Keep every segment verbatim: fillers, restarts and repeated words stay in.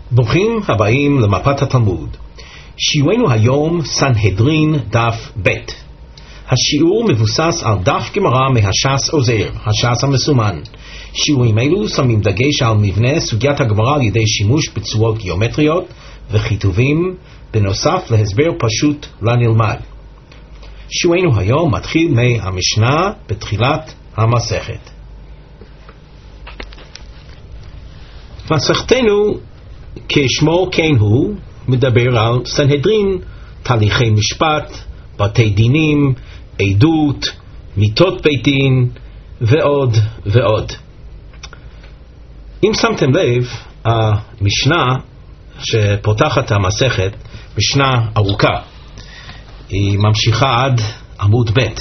ברוכים הבאים למפת התלמוד. שיעורנו היום סנהדרין דף ב'. השיעור מבוסס על דף גמרא מהש"ס עוזר, הש"ס המסומן. שיעורים אלו שמים דגש על מבנה סוגיית הגמרא על ידי שימוש בצורות גיאומטריות וכיתובים, בנוסף להסבר פשוט לנלמד. שיעורנו היום מתחיל מהמשנה בתחילת המסכת. מסכתנו כשמו כן הוא מדבר על סנהדרין, תהליכי משפט, בתי דינים, עדות, מיתות בית דין ועוד ועוד. אם שמתם לב, המשנה שפותחת המסכת, משנה ארוכה, היא ממשיכה עד עמוד ב'.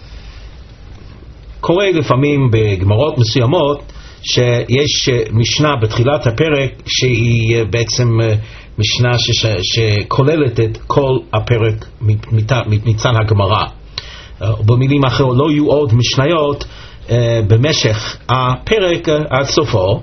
קורה לפעמים בגמרות מסוימות שיש משנה בתחילת הפרק שהיא בעצם משנה שכוללת את כל הפרק מצד הגמרא. במילים אחרות, לא יהיו עוד משניות במשך הפרק עד סופו.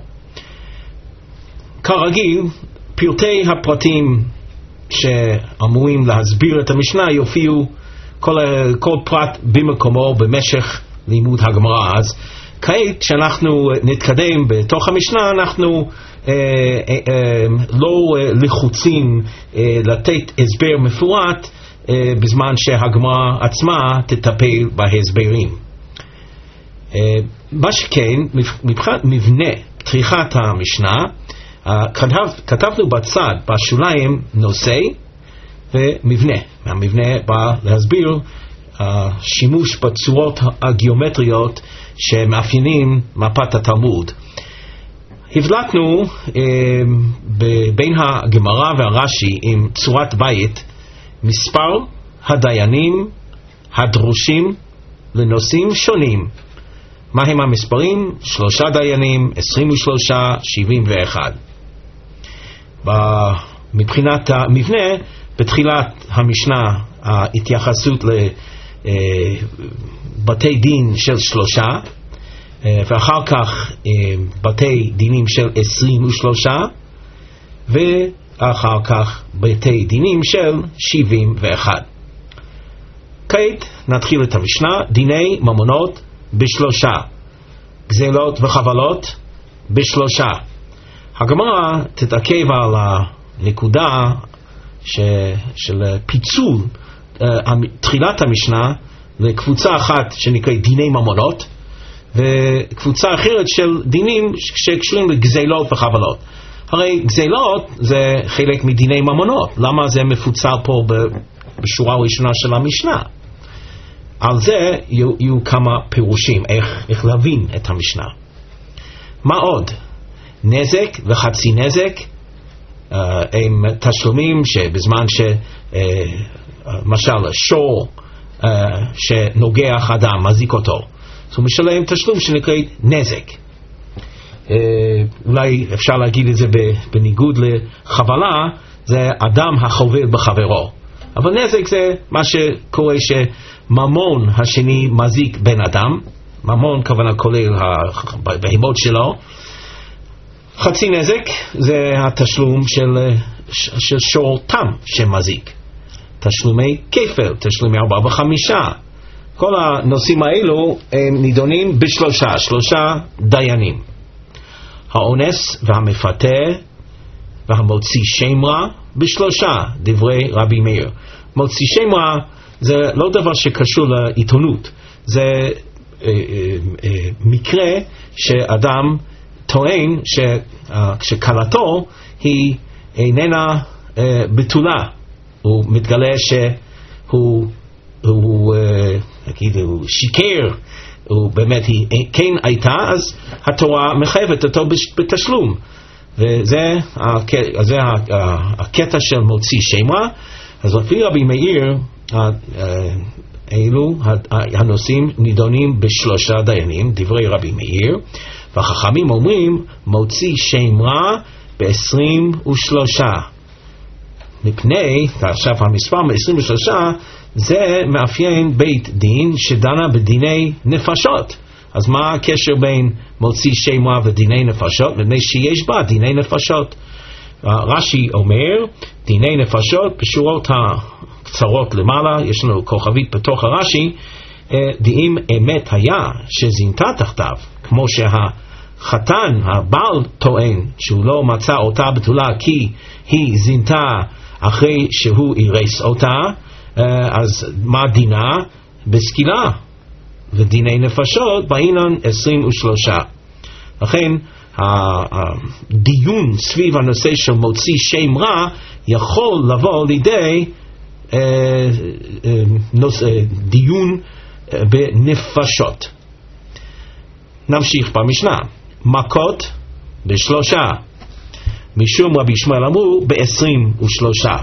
כרגיל, פרטי הפרטים שאמורים להסביר את המשנה יופיעו כל, כל פרט במקומו במשך לימוד הגמרא. אז כעת שאנחנו נתקדם בתוך המשנה, אנחנו אה, אה, אה, לא אה, לחוצים אה, לתת הסבר מפורט אה, בזמן שהגמרא עצמה תטפל בהסברים. אה, מה שכן, מבחינת מבנה פתיחת המשנה, אה, כתב, כתבנו בצד, בשוליים, נושא ומבנה. המבנה בא להסביר השימוש בצורות הגיאומטריות שמאפיינים מפת התלמוד. הבלטנו אה, בין הגמרא והרש"י עם צורת בית מספר הדיינים הדרושים לנושאים שונים. מהם המספרים? שלושה דיינים, עשרים ושלושה, שבעים ואחד. מבחינת המבנה, בתחילת המשנה ההתייחסות לבתי דין של שלושה, ואחר כך בתי דינים של עשרים ושלושה, ואחר כך בתי דינים של שבעים ואחד. כעת נתחיל את המשנה. דיני ממונות בשלושה, גזלות וחבלות בשלושה. הגמרא תתעכב על הנקודה ש, של פיצול uh, תחילת המשנה לקבוצה אחת שנקראת דיני ממונות, וקבוצה אחרת של דינים שקשורים לגזלות וחבלות. הרי גזלות זה חלק מדיני ממונות, למה זה מפוצל פה בשורה הראשונה של המשנה? על זה יהיו, יהיו כמה פירושים, איך, איך להבין את המשנה. מה עוד? נזק וחצי נזק Uh, הם תשלומים שבזמן שמשל uh, שור uh, שנוגח אדם, מזיק אותו, אז הוא משלם תשלום שנקרא נזק. uh, אולי אפשר להגיד את זה בניגוד לחבלה, זה אדם החובל בחברו, אבל נזק זה מה שקורה שממון השני מזיק בן אדם. ממון כוונה כולל הבהמות שלו. חצי נזק זה התשלום של, של שור תם שמזיק. תשלומי כפל, תשלומי ארבע וחמישה. כל הנושאים האלו הם נידונים בשלושה, שלושה דיינים. האונס והמפתה והמוציא שם רע בשלושה, דברי רבי מאיר. מוציא שם רע זה לא דבר שקשור לעיתונות. זה אה, אה, אה, מקרה שאדם טוען שכלתו היא איננה uh, בתולה. הוא מתגלה שהוא הוא, uh, נגיד, הוא שיקר, הוא באמת היא כן הייתה, אז התורה מחייבת אותו בתשלום. וזה זה הקטע של מוציא שם רע. אז לפי רבי מאיר, אלו הנושאים נידונים בשלושה דיינים, דברי רבי מאיר. והחכמים אומרים מוציא שם רע ב-עשרים ושלושה. מפני, עכשיו המספר מ-עשרים ושלושה, זה מאפיין בית דין שדנה בדיני נפשות. אז מה הקשר בין מוציא שם רע ודיני נפשות? מפני שיש בה דיני נפשות. רש"י אומר, דיני נפשות, בשורות הקצרות למעלה, יש לנו כוכבית בתוך הרש"י, דעים אמת היה שזינתה תחתיו, כמו שהחתן, הבעל טוען שהוא לא מצא אותה בתולה כי היא זינתה אחרי שהוא אירס אותה, אז מה דינה? בסקילה, ודיני נפשות בעינן עשרים ושלושה. לכן הדיון סביב הנושא של מוציא שם רע יכול לבוא לידי דיון בנפשות. נמשיך במשנה. מכות בשלושה, משום רבי ישמעאל אמרו בעשרים ושלושה.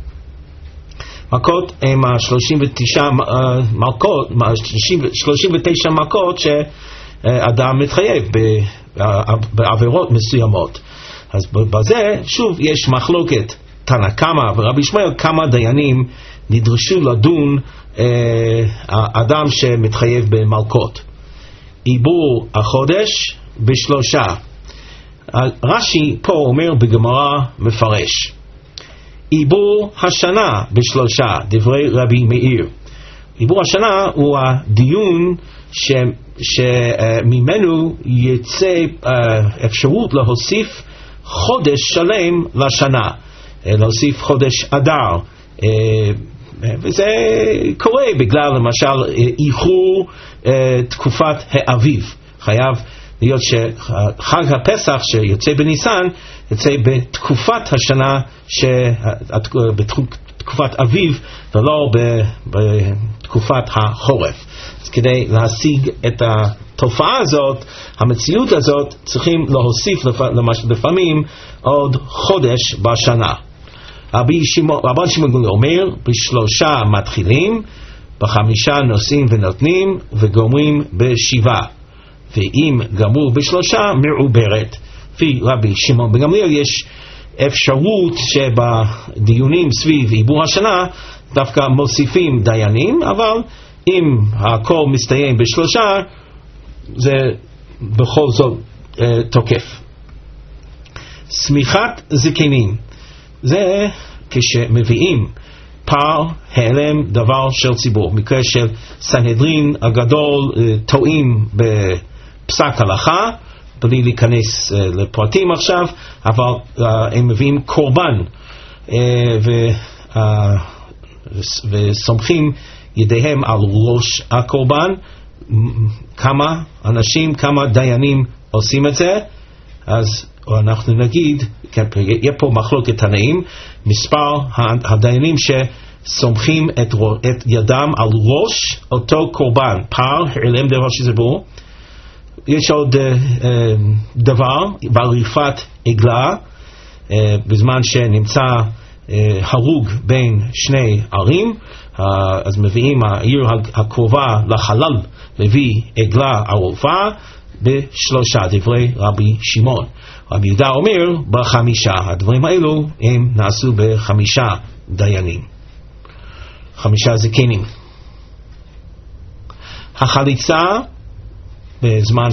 מכות הם שלושים ותשע מכות, שלושים ותשע מכות שאדם מתחייב בעבירות מסוימות. אז בזה שוב יש מחלוקת תנא קמא ורבי ישמעאל, כמה דיינים נדרשו לדון אדם שמתחייב במלכות. עיבור החודש בשלושה. רש"י פה אומר בגמרא מפרש. עיבור השנה בשלושה, דברי רבי מאיר. עיבור השנה הוא הדיון ש, שממנו יצא אפשרות להוסיף חודש שלם לשנה, להוסיף חודש אדר, וזה קורה בגלל למשל איחור תקופת האביב. חייב להיות שחג הפסח שיוצא בניסן יוצא בתקופת השנה, בתקופת אביב ולא בתקופת החורף. אז כדי להשיג את התופעה הזאת, המציאות הזאת, צריכים להוסיף לפעמים עוד חודש בשנה. רבי שמעון גמליאל אומר, בשלושה מתחילים, בחמישה נושאים ונותנים וגומרים בשבעה, ואם גמרו בשלושה מעוברת. לפי רבי שמעון גמליאל יש אפשרות שבדיונים סביב עיבור השנה דווקא מוסיפים דיינים, אבל אם הכל מסתיים בשלושה זה בכל זאת אה, תוקף. סמיכת זקנים, זה כשמביאים פר העלם דבר של ציבור. מקרה של סנהדרין הגדול אה, טועים בפסק הלכה, בלי להיכנס uh, לפרטים עכשיו, אבל uh, הם מביאים קורבן uh, ו, uh, וסומכים ידיהם על ראש הקורבן. כמה אנשים, כמה דיינים עושים את זה? אז אנחנו נגיד, יהיה פה מחלוקת תנאים, מספר הדיינים שסומכים את, את ידם על ראש אותו קורבן, פר העלם דבר שציבור. יש עוד uh, uh, דבר בעריפת עגלה, uh, בזמן שנמצא uh, הרוג בין שני ערים, uh, אז מביאים העיר הקרובה לחלל מביא עגלה ערופה בשלושה, דברי רבי שמעון. רבי יהודה אומר בחמישה. הדברים האלו הם נעשו בחמישה דיינים, חמישה זקנים. החליצה בזמן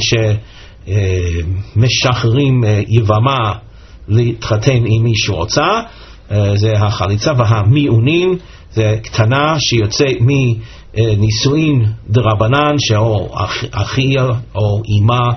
שמשחררים יבמה להתחתן עם מי שרוצה, זה החליצה. והמיעונין זה קטנה שיוצא מנישואין דרבנן, שאו אחיה או אמא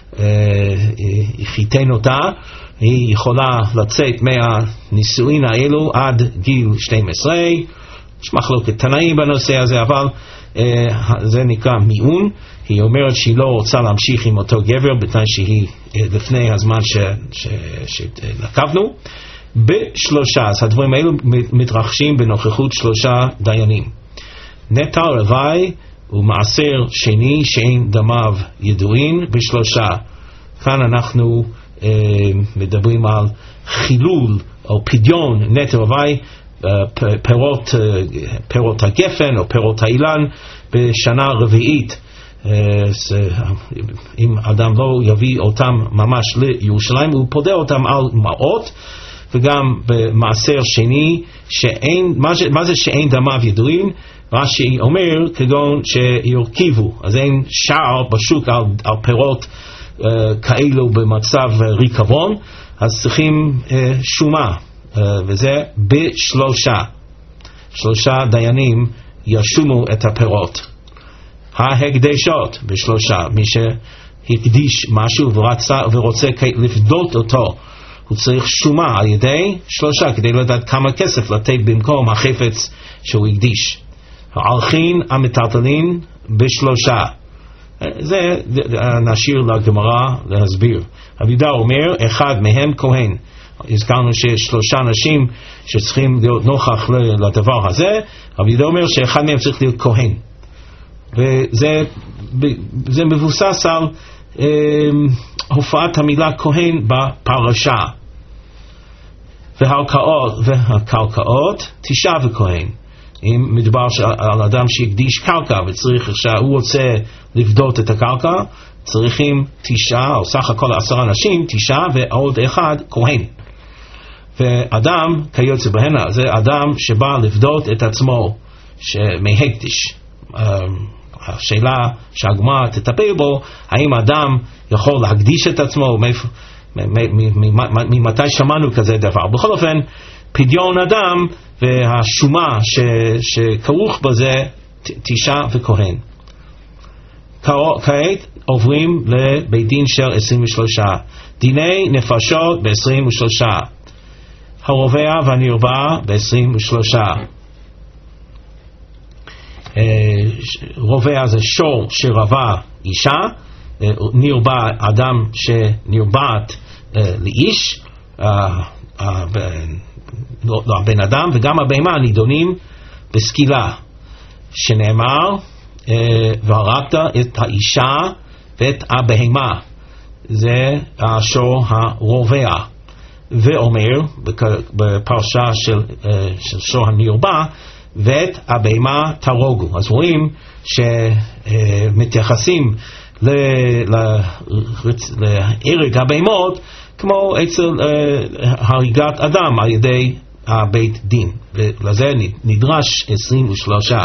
חיתן אותה, היא יכולה לצאת מהנישואין האלו עד גיל שתים עשרה. יש מחלוקת תנאים בנושא הזה, אבל זה נקרא מיעון. היא אומרת שהיא לא רוצה להמשיך עם אותו גבר בתנאי שהיא לפני הזמן שנקבנו. בשלושה, אז הדברים האלו מתרחשים בנוכחות שלושה דיינים. נטע רווי ומעשר שני שאין דמיו ידועים בשלושה. כאן אנחנו אה, מדברים על חילול או פדיון נטע רווי, אה, פירות, אה, פירות הגפן או פירות האילן בשנה רביעית. אם אדם לא יביא אותם ממש לירושלים, הוא פודה אותם על מעות. וגם במעשר שני, שאין, מה, ש, מה זה שאין דמיו ידועים? רש"י אומר כגון שירכיבו, אז אין שער בשוק על, על פירות uh, כאלו במצב ריקבון, אז צריכים אה, שומה, אה, וזה בשלושה. שלושה דיינים ישומו את הפירות. ההקדשות בשלושה, מי שהקדיש משהו ורצה, ורוצה לפדות אותו, הוא צריך שומה על ידי שלושה, כדי לדעת כמה כסף לתת במקום החפץ שהוא הקדיש. הערכין המטלטלין בשלושה. זה נשאיר לגמרא להסביר. רבי יהודה אומר, אחד מהם כהן. הזכרנו שיש שלושה אנשים שצריכים להיות נוכח לדבר הזה. רבי יהודה אומר שאחד מהם צריך להיות כהן. וזה זה מבוסס על אה, הופעת המילה כהן בפרשה. והקרקעות, והקרקעות תשעה וכהן. אם מדובר על אדם שהקדיש קרקע וצריך שהוא רוצה לבדות את הקרקע, צריכים תשעה, או סך הכל עשרה אנשים, תשעה ועוד אחד כהן. ואדם כיוצא בהנה, זה אדם שבא לבדות את עצמו מהקדיש. השאלה שהגמרא תטפל בו, האם אדם יכול להקדיש את עצמו, ממתי שמענו כזה דבר. בכל אופן, פדיון אדם והשומה שכרוך בזה תשעה וכהן. כעת עוברים לבית דין של עשרים ושלושה. דיני נפשות ב-עשרים ושלושה. הרובע והנרבע ב-עשרים ושלושה. רובע זה שור שרבע אישה, נרבע אדם שנרבעת לאיש, לא הבן אדם, וגם הבהמה נידונים בסקילה, שנאמר והרגת את האישה ואת הבהמה, זה השור הרובע. ואומר בפרשה של, של שור הנרבע, ואת הבהמה תרוגו. אז רואים שמתייחסים להרג הבהמות כמו אצל הריגת אדם על ידי הבית דין, ולזה נדרש עשרים ושלושה.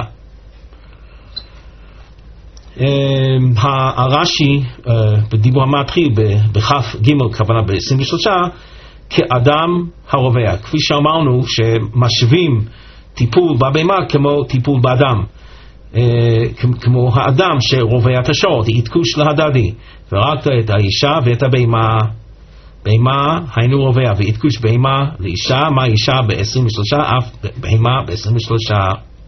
הרש"י בדיבור המתחיל בכף ג' כוונה ב-עשרים ושלושה כאדם הרובע, כפי שאמרנו שמשווים טיפול בבהמה כמו טיפול באדם, כמו האדם שרובע את השור, התקוש להדדי, והרגת את האישה ואת הבהמה. בהמה היינו רובע, והתקוש בהמה לאישה, מה אישה ב-עשרים ושלושה, אף בהמה ב-עשרים ושלושה.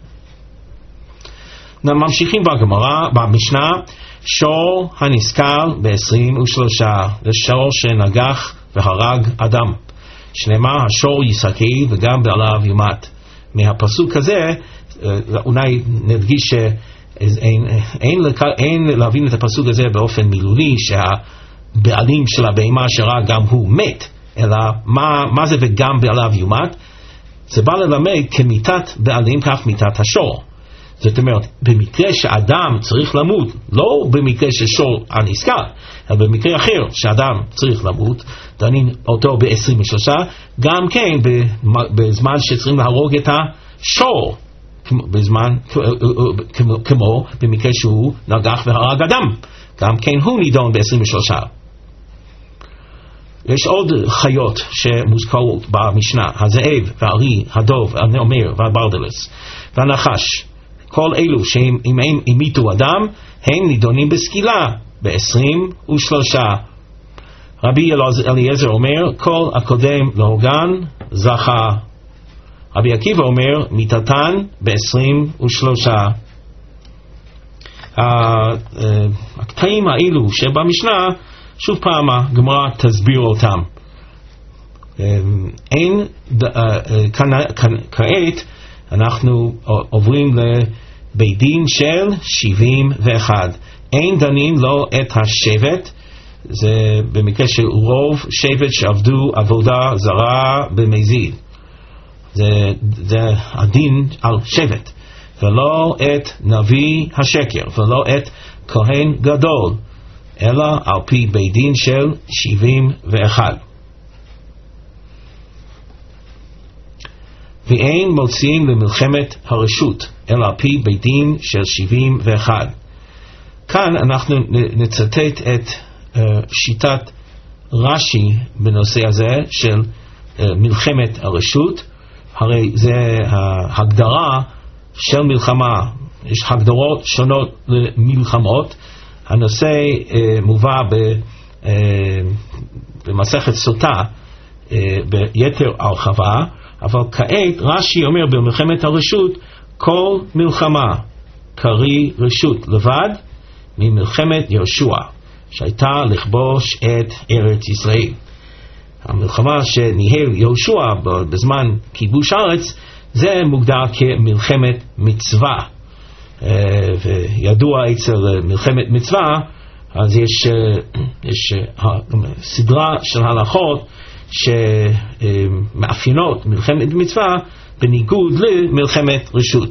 ממשיכים בגמרא, במשנה, שור הנזכר ב-עשרים ושלושה, זה שור שנגח והרג אדם, שנאמר השור יסקי וגם בעליו יומת. מהפסוק הזה אולי נדגיש שאין אין, אין להבין את הפסוק הזה באופן מילולי שהבעלים של הבהמה שרג גם הוא מת, אלא מה, מה זה וגם בעליו יומת? זה בא ללמד כמיתת בעלים כך מיתת השור. זאת אומרת, במקרה שאדם צריך למות, לא במקרה ששור הנזכר, אלא במקרה אחר שאדם צריך למות, דנים אותו ב-עשרים ושלושה, גם כן בזמן שצריכים להרוג את השור, בזמן, כמו, כמו במקרה שהוא נגח והרג אדם, גם כן הוא נידון ב-עשרים ושלושה. יש עוד חיות שמוזכרות במשנה, הזאב והארי, הדוב, הנמר והברדלס והנחש. כל אלו שאם הם המיתו אדם, הם נידונים בסקילה ב-עשרים ושלושה. רבי אליעזר אומר, כל הקודם להורגן זכה. רבי עקיבא אומר, מיתתן ב-עשרים ושלושה. הקטעים האלו שבמשנה, שוב פעם הגמרא תסביר אותם. אין, כעת אנחנו עוברים לבית דין של שבעים ואחת. אין דנים לו את השבט, זה במקרה של רוב שבט שעבדו עבודה זרה במזיד. זה, זה הדין על שבט. ולא את נביא השקר, ולא את כהן גדול, אלא על פי בית דין של שבעים ואחת. ואין מוציאים למלחמת הרשות, אלא על פי בית דין של שבעים ואחת. כאן אנחנו נצטט את uh, שיטת רש"י בנושא הזה של מלחמת הרשות. הרי זה ההגדרה של מלחמה, יש הגדרות שונות למלחמות. הנושא מובא במסכת סוטה ביתר הרחבה, אבל כעת רש"י אומר במלחמת הרשות כל מלחמה קרי רשות לבד ממלחמת יהושע שהייתה לכבוש את ארץ ישראל. המלחמה שניהל יהושע בזמן כיבוש הארץ זה מוגדר כמלחמת מצווה, וידוע אצל מלחמת מצווה אז יש, יש סדרה של הלכות שמאפיינות מלחמת מצווה בניגוד למלחמת רשות.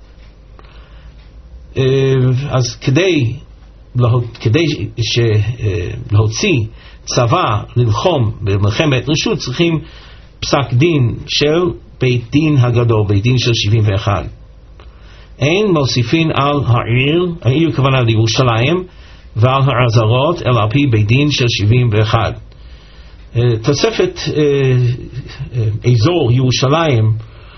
אז כדי, כדי להוציא צבא ללחום במלחמת רשות צריכים פסק דין של בית דין הגדול, בית דין של שבעים ואחת. אין מוסיפין על העיר, העיר כוונה לירושלים, ועל העזרות אלא על פי בית דין של שבעים ואחת. תוספת אזור ירושלים,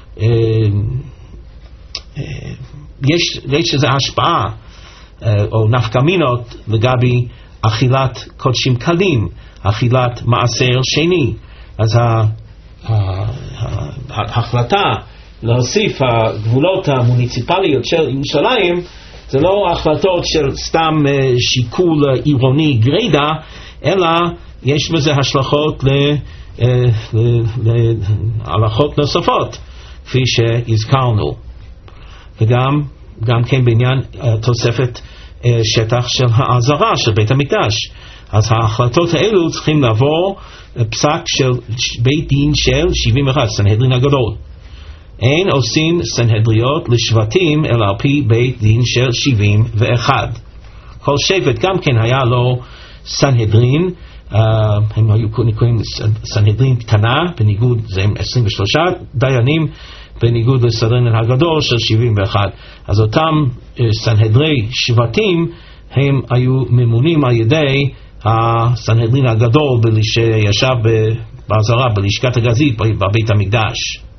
יש, יש איזו השפעה או נפקמינות לגבי אכילת קודשים קלים, אכילת מעשר שני. אז ההחלטה להוסיף הגבולות המוניציפליות של ירושלים זה לא החלטות של סתם שיקול עירוני גרידא, אלא יש בזה השלכות להלכות נוספות כפי שהזכרנו, וגם גם כן בעניין תוספת שטח של העזרה של בית המקדש. אז ההחלטות האלו צריכים לעבור פסק של בית דין של שבעים ואחת, סנהדרין הגדול. אין עושים סנהדריות לשבטים אלא על פי בית דין של שבעים ואחת. כל שבט גם כן היה לו סנהדרין, uh, הם היו קוראים סנהדרין קטנה, בניגוד זה עם עשרים ושלושה דיינים, בניגוד לסנהדרין הגדול של שבעים ואחת. אז אותם uh, סנהדרי שבטים הם היו ממונים על ידי הסנהדרין הגדול שישב בעזרה בלשכת הגזית בבית המקדש.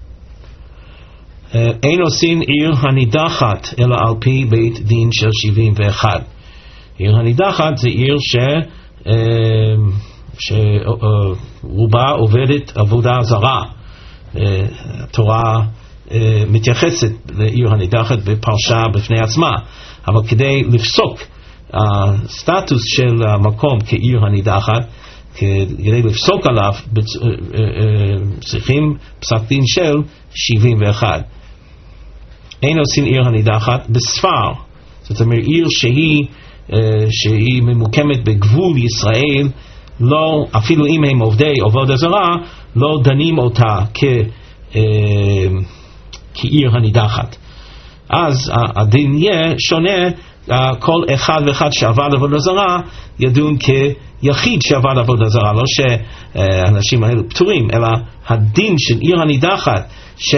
אין עושים עיר הנידחת אלא על פי בית דין של שבעים ואחת. עיר הנידחת זה עיר ש שרובה עובדת עבודה זרה. התורה מתייחסת לעיר הנידחת בפרשה בפני עצמה, אבל כדי לפסוק הסטטוס של המקום כעיר הנידחת, כדי לפסוק עליו צריכים פסק דין של שבעים ואחת. אין עושים עיר הנידחת בספר, זאת אומרת עיר שהיא, שהיא ממוקמת בגבול ישראל, לא, אפילו אם הם עובדי עבודה זרה, לא דנים אותה כ, כעיר הנידחת. אז הדין יהיה שונה, כל אחד ואחד שעבד עבודה זרה ידון כיחיד שעבד עבודה זרה, לא שהאנשים האלו פטורים, אלא הדין של עיר הנידחת ש,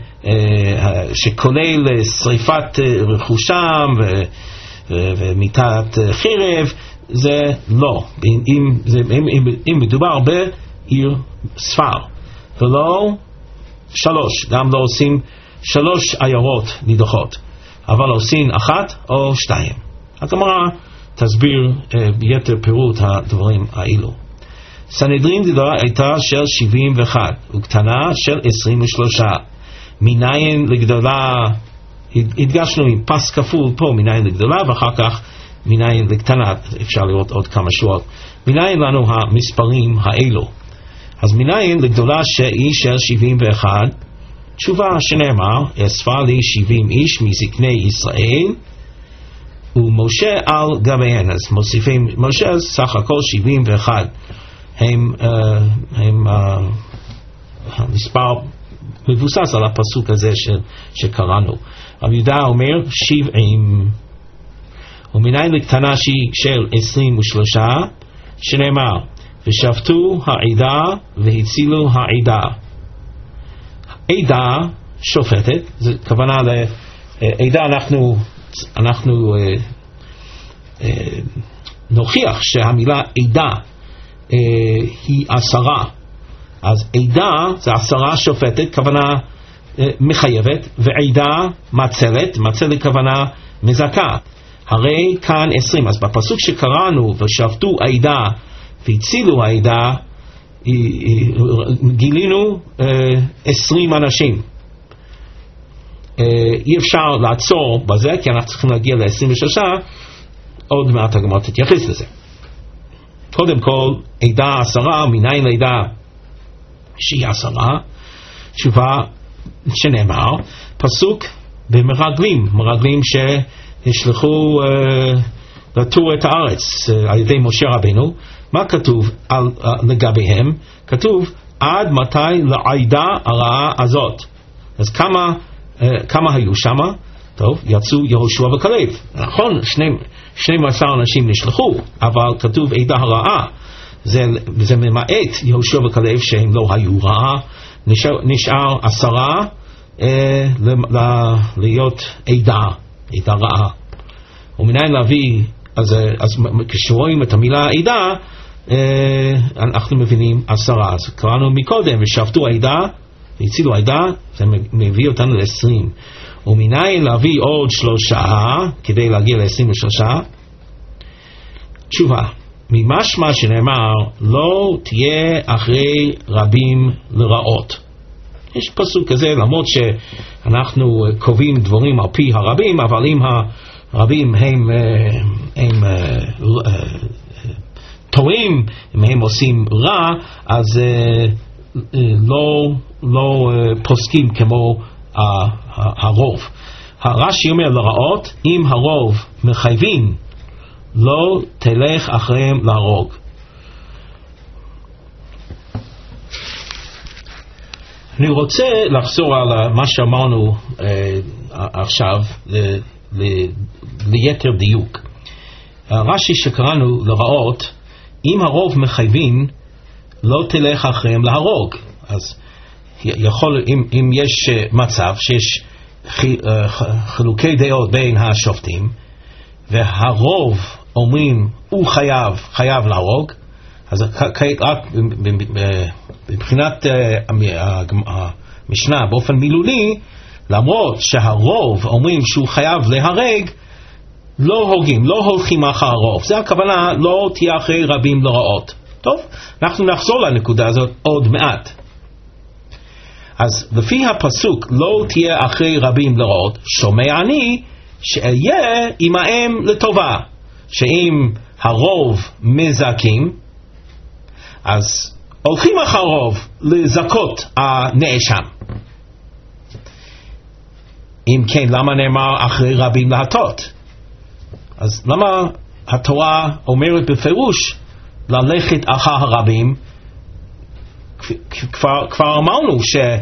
שכולל שריפת רכושם ו, ומיתת חרב, זה לא, אם, זה, אם, אם מדובר בעיר ספר, ולא שלוש, גם לא עושים שלוש עיירות נידחות, אבל עושים אחת או שתיים. הגמרא תסביר ביתר פירוט הדברים האלו. סנהדרין גדולה הייתה של שבעים ואחת וקטנה של עשרים ושלושה. מניין לגדולה, הדגשנו עם פס כפול פה, מניין לגדולה, ואחר כך מניין לקטנה, אפשר לראות עוד כמה שורות. מניין לנו המספרים האלו. אז מניין לגדולה שהיא של שבעים ואחת, תשובה שנאמר, אספה לי שבעים איש מזקני ישראל, ומשה על גביהן. אז מוסיפים, משה סך הכל שבעים ואחת. הם, uh, הם, uh, המספר מבוסס על הפסוק הזה ש, שקראנו. רב יהודה אומר שבעים. ומניין לקטנה שהיא של עשרים ושלושה, שנאמר, ושבתו העדה והצילו העדה. עדה שופטת, זה כוונה לעדה, אנחנו, אנחנו אה, אה, נוכיח שהמילה עדה אה, היא עשרה. אז עדה זה עשרה שופטת, כוונה אה, מחייבת, ועדה מצלת, מצלת כוונה מזכה. הרי כאן עשרים. אז בפסוק שקראנו ושפטו עדה והצילו העדה, גילינו עשרים אנשים. אי אפשר לעצור בזה, כי אנחנו צריכים להגיע ל-עשרים ושלוש, עוד מעט הגמרא תתייחס לזה. קודם כל, עדה עשרה, מניין לעדה שהיא עשרה? תשובה שנאמר, פסוק במרגלים, מרגלים שהשלחו uh, לתור את הארץ uh, על ידי משה רבינו. מה כתוב על, uh, לגביהם? כתוב עד מתי לעדה הרעה הזאת. אז כמה, uh, כמה היו שמה? טוב, יצאו יהושע וכלב. נכון, שנים עשר אנשים נשלחו, אבל כתוב עדה הרעה. זה, זה ממעט יהושע וכלב שהם לא היו רעה. נשאר, נשאר עשרה אה, ל, ל, להיות עדה, עדה רעה. ומניין להביא, אז, אז כשרואים את המילה עדה, אה, אנחנו מבינים עשרה. אז קראנו מקודם, ושפטו עדה, והצילו עדה, זה מביא אותנו ל-עשרים. ומניין להביא עוד שלושה, כדי להגיע ל-עשרים ושלושה. תשובה, ממשמע שנאמר, לא תהיה אחרי רבים לרעות. יש פסוק כזה, למרות שאנחנו קובעים דברים על פי הרבים, אבל אם הרבים הם, הם, הם טועים, אם הם עושים רע, אז לא, לא פוסקים כמו הרוב. הרש"י אומר לרעות, אם הרוב מחייבים, לא תלך אחריהם להרוג. אני רוצה לחזור על מה שאמרנו אה, עכשיו ל, ל, ליתר דיוק. הרש"י שקראנו לרעות, אם הרוב מחייבים, לא תלך אחריהם להרוג. אז יכול, אם, אם יש מצב שיש חילוקי דעות בין השופטים, והרוב אומרים הוא חייב, חייב להרוג, אז כעת רק מבחינת המשנה באופן מילולי, למרות שהרוב אומרים שהוא חייב להרג, לא הוגים, לא הולכים אחר הרוב. זה הכוונה, לא תהיה אחרי רבים לרעות. טוב, אנחנו נחזור לנקודה הזאת עוד מעט. אז לפי הפסוק, לא תהיה אחרי רבים לרעות, שומע אני שאהיה עמהם לטובה. שאם הרוב מזכים, אז הולכים אחר רוב לזכות הנאשם. אם כן, למה נאמר אחרי רבים להטות? אז למה התורה אומרת בפירוש ללכת אחר הרבים? כבר, כבר אמרנו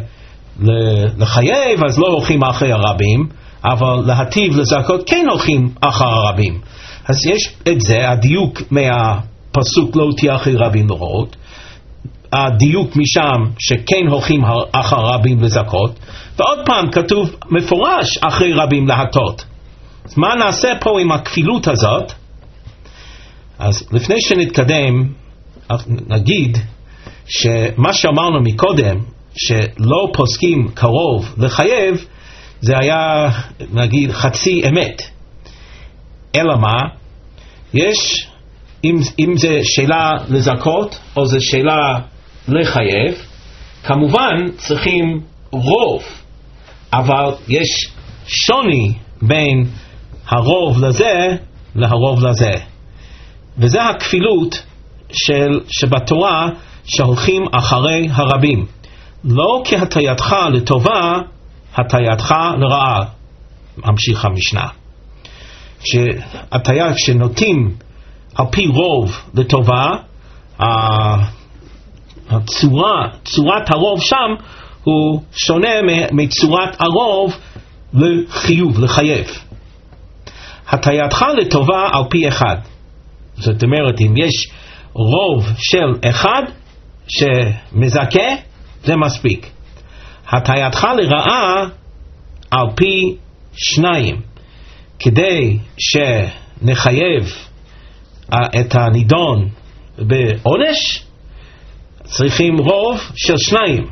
שלחייב אז לא הולכים אחרי הרבים, אבל להטיב לזכות כן הולכים אחר הרבים. אז יש את זה, הדיוק מהפסוק לא תהיה אחרי רבים לרעות, הדיוק משם שכן הולכים אחר רבים לזכות, ועוד פעם כתוב מפורש אחרי רבים להטות. אז מה נעשה פה עם הכפילות הזאת? אז לפני שנתקדם, נגיד שמה שאמרנו מקודם, שלא פוסקים קרוב לחייב, זה היה נגיד חצי אמת. אלא מה? יש, אם, אם זה שאלה לזכות או זה שאלה לחייב, כמובן צריכים רוב, אבל יש שוני בין הרוב לזה להרוב לזה. וזה הכפילות של, שבתורה שהולכים אחרי הרבים. לא כהטייתך לטובה, הטייתך לרעה. ממשיך המשנה. שהטיה כשנוטים על פי רוב לטובה, הצורה, צורת הרוב שם הוא שונה מצורת הרוב לחיוב, לחייב. הטייתך לטובה על פי אחד. זאת אומרת, אם יש רוב של אחד שמזכה, זה מספיק. הטייתך לרעה על פי שניים. כדי שנחייב את הנידון בעונש, צריכים רוב של שניים.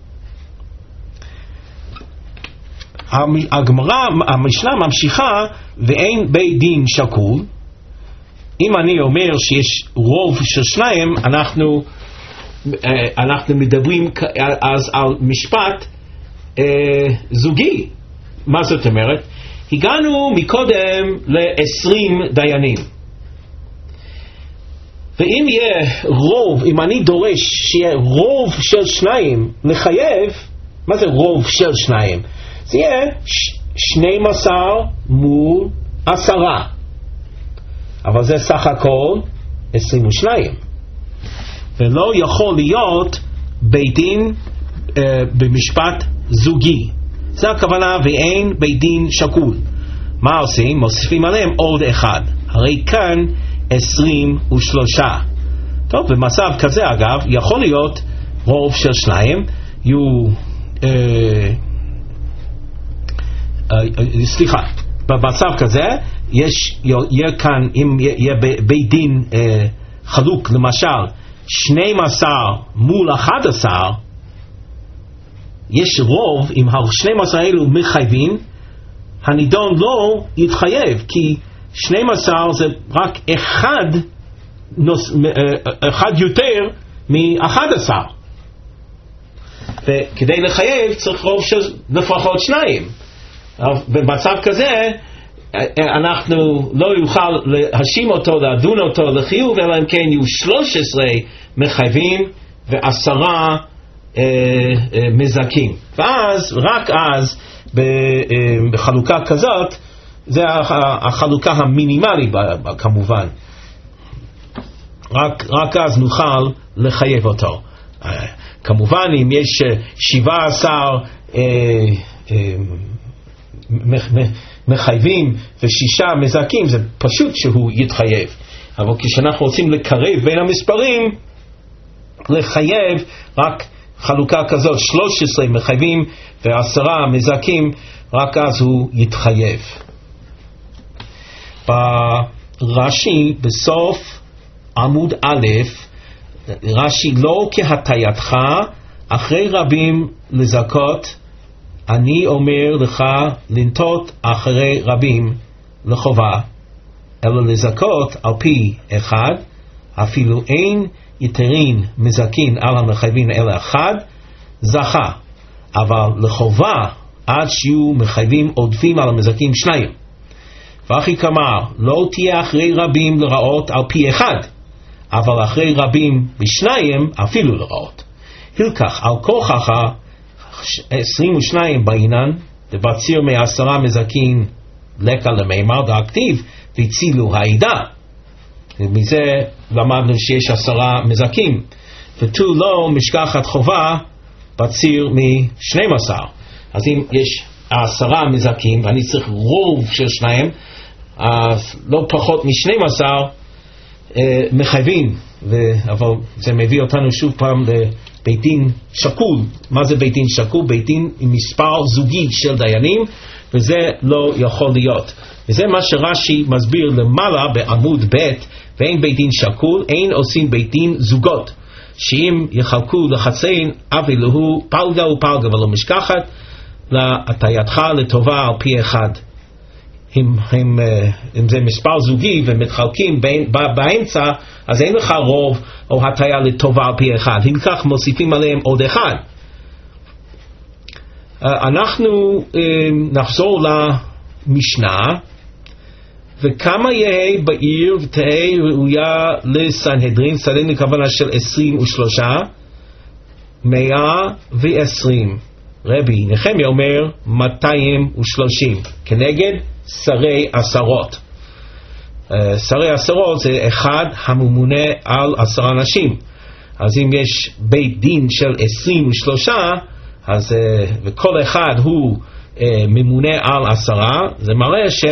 הגמרא, המשנה ממשיכה, ואין בית דין שקול. אם אני אומר שיש רוב של שניים, אנחנו, אנחנו מדברים אז על משפט אה, זוגי. מה זאת אומרת? הגענו מקודם ל-עשרים דיינים. ואם יהיה רוב, אם אני דורש שיהיה רוב של שניים לחייב, מה זה רוב של שניים? זה יהיה שנים עשר מול עשרה. אבל זה סך הכל עשרים ושניים. ולא יכול להיות בית דין אה, במשפט זוגי. זה הכוונה ואין בית דין שקול. מה עושים? מוסיפים עליהם עוד אחד. הרי כאן עשרים ושלושה. טוב, במצב כזה אגב, יכול להיות רוב של שניים, יהיו, אה, אה, אה, סליחה, במצב כזה, יש, יהיה כאן, אם יהיה בית דין אה, חלוק, למשל, שנים עשר מול אחד עשר, יש רוב, אם ה-שנים עשר האלו מחייבים, הנידון לא יתחייב, כי שנים עשר זה רק אחד, נוס, אחד יותר מ-אחד עשר. וכדי לחייב צריך רוב של לפחות שניים. במצב כזה, אנחנו לא יוכל להאשים אותו, לדון אותו לחיוב, אלא אם כן יהיו שלוש עשרה מחייבים ועשרה אה, אה, מזכים. ואז, רק אז, בחלוקה כזאת, זה החלוקה המינימלית כמובן. רק, רק אז נוכל לחייב אותו. כמובן אם יש שבעה עשר אה, אה, מחייבים ושישה מזכים, זה פשוט שהוא יתחייב. אבל כשאנחנו רוצים לקרב בין המספרים, לחייב רק חלוקה כזאת, שלוש עשרה מחייבים ועשרה מזכים, רק אז הוא יתחייב. ברש"י בסוף עמוד א', רש"י לא כהטייתך אחרי רבים לזכות, אני אומר לך לנטות אחרי רבים לחובה, אלא לזכות על פי אחד, אפילו אין יתרין מזכין על המחייבים אלא אחד, זכה, אבל לחובה עד שיהיו מחייבים עודפים על המזכים שניים. ואחי כמר, לא תהיה אחרי רבים לראות על פי אחד, אבל אחרי רבים בשניים אפילו לראות. הלקח על כוחך עשרים ושניים בעינן, ובציר מעשרה מזכין לקה למימר דאקטיב, והצילו העידה. ומזה למדנו שיש עשרה מזכים. ותו לא משכחת חובה בציר משנים עשר. אז אם יש עשרה מזכים, ואני צריך רוב של שניים, אז לא פחות משנים עשר אה, מחייבים. ו... אבל זה מביא אותנו שוב פעם לבית דין שקול. מה זה בית דין שקול? בית דין עם מספר זוגי של דיינים, וזה לא יכול להיות. וזה מה שרש"י מסביר למעלה בעמוד ב', ואין בית דין שקול, אין עושים בית דין זוגות, שאם יחלקו לחצאין, אבי להו פלגה ופלגה ולא משכחת, להטייתך לטובה על פי אחד. אם, אם, אם זה מספר זוגי ומתחלקים בין, באמצע, אז אין לך רוב או הטיה לטובה על פי אחד. אם כך מוסיפים עליהם עוד אחד. אנחנו נחזור למשנה, וכמה יהיה בעיר ותהי ראויה לסנהדרין, סנהדרין לכוונה של עשרים ושלושה, מאה ועשרים. רבי נחמיה אומר מאתיים ושלושים, כנגד שרי עשרות. שרי עשרות זה אחד הממונה על עשרה אנשים. אז אם יש בית דין של עשרים ושלושה, אז, וכל אחד הוא ממונה על עשרה, זה מראה ש,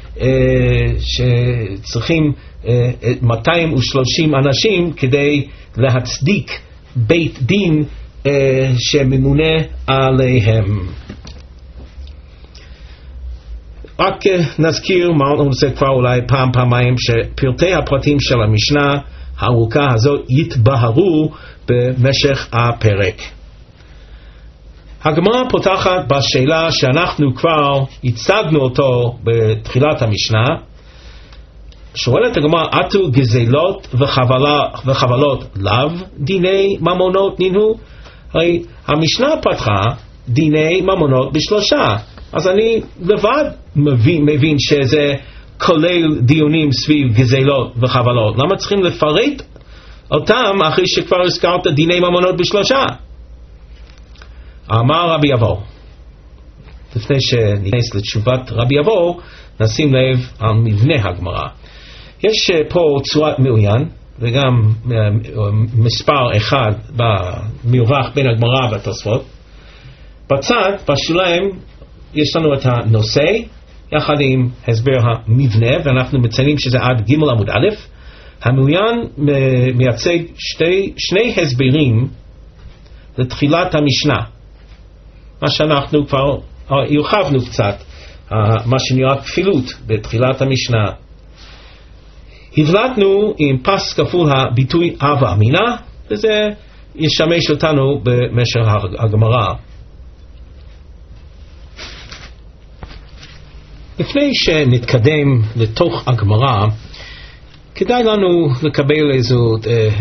שצריכים מאתיים ושלושים אנשים כדי להצדיק בית דין שממונה עליהם. רק נזכיר מה אנחנו עושה כבר אולי פעם פעמיים, שפרטי הפרטים של המשנה הארוכה הזאת יתבהרו במשך הפרק. הגמרא פותחת בשאלה שאנחנו כבר הצגנו אותו בתחילת המשנה. שואלת הגמרא, עטו גזלות וחבלות לאו דיני ממונות נינו? הרי המשנה פתחה דיני ממונות בשלושה, אז אני לבד מבין, מבין שזה כולל דיונים סביב גזלות וחבלות. למה צריכים לפרט אותם אחרי שכבר הזכרת דיני ממונות בשלושה? אמר רבי אבו, לפני שניכנס לתשובת רבי אבו, נשים לב על מבנה הגמרא. יש פה צורת מעוין וגם מספר אחד במרווח בין הגמרא והתוספות. בצד, בשוליים, יש לנו את הנושא יחד עם הסבר המבנה, ואנחנו מציינים שזה עד ג' עמוד א'. המעוין מייצג שתי, שני הסברים לתחילת המשנה, מה שאנחנו כבר הרחבנו קצת, מה שנראה כפילות בתחילת המשנה. הבלטנו עם פס כפול הביטוי הווה אמינא, וזה ישמש אותנו במשך הגמרא. לפני שנתקדם לתוך הגמרא, כדאי לנו לקבל איזו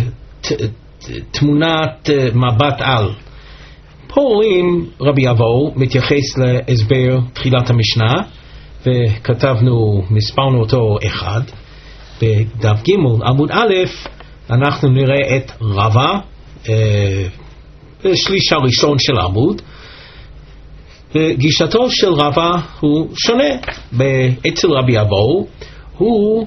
תמונת מבט על. פה רואים רבי אבו מתייחס להסבר תחילת המשנה, וכתבנו, מספרנו אותו אחד. בדף ג' עמוד א' אנחנו נראה את רבא, בשליש הראשון של העמוד, וגישתו של רבא הוא שונה. אצל רבי אבו הוא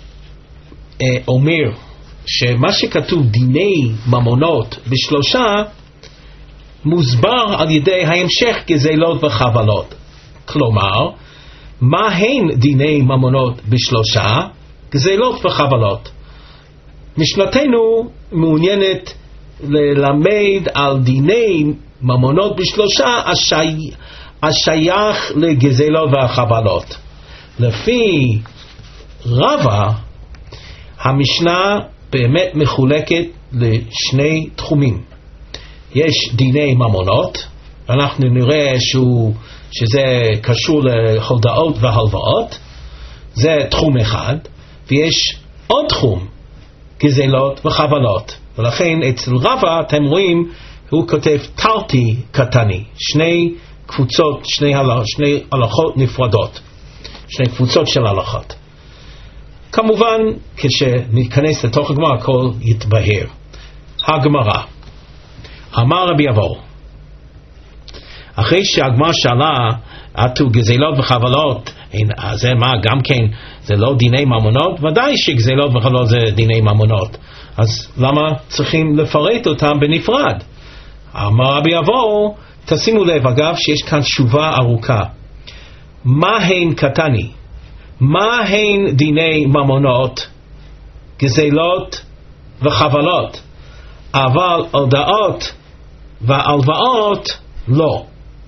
אומר שמה שכתוב דיני ממונות בשלושה מוסבר על ידי ההמשך גזלות וחבלות. כלומר, מה הן דיני ממונות בשלושה? גזלות וחבלות. משנתנו מעוניינת ללמד על דיני ממונות בשלושה השי... השייך לגזלות וחבלות. לפי רבא, המשנה באמת מחולקת לשני תחומים. יש דיני ממונות, אנחנו נראה שהוא, שזה קשור להודאות והלוואות, זה תחום אחד, ויש עוד תחום, גזלות וחבלות. ולכן אצל רבא אתם רואים, הוא כותב תרתי קטני, שני קבוצות, שני, הלכ, שני הלכות נפרדות, שני קבוצות של הלכות. כמובן, כשניכנס לתוך הגמרא, הכל יתבהר. הגמרא, אמר רבי אבו, אחרי שהגמרא שאלה, עטו גזלות וחבלות, זה מה, גם כן, זה לא דיני ממונות? ודאי שגזלות וחבלות זה דיני ממונות. אז למה צריכים לפרט אותם בנפרד? אמר רבי אבו, תשימו לב אגב שיש כאן תשובה ארוכה. מה הן קטני? מה הן דיני ממונות? גזלות וחבלות. אבל הודאות והלוואות לא.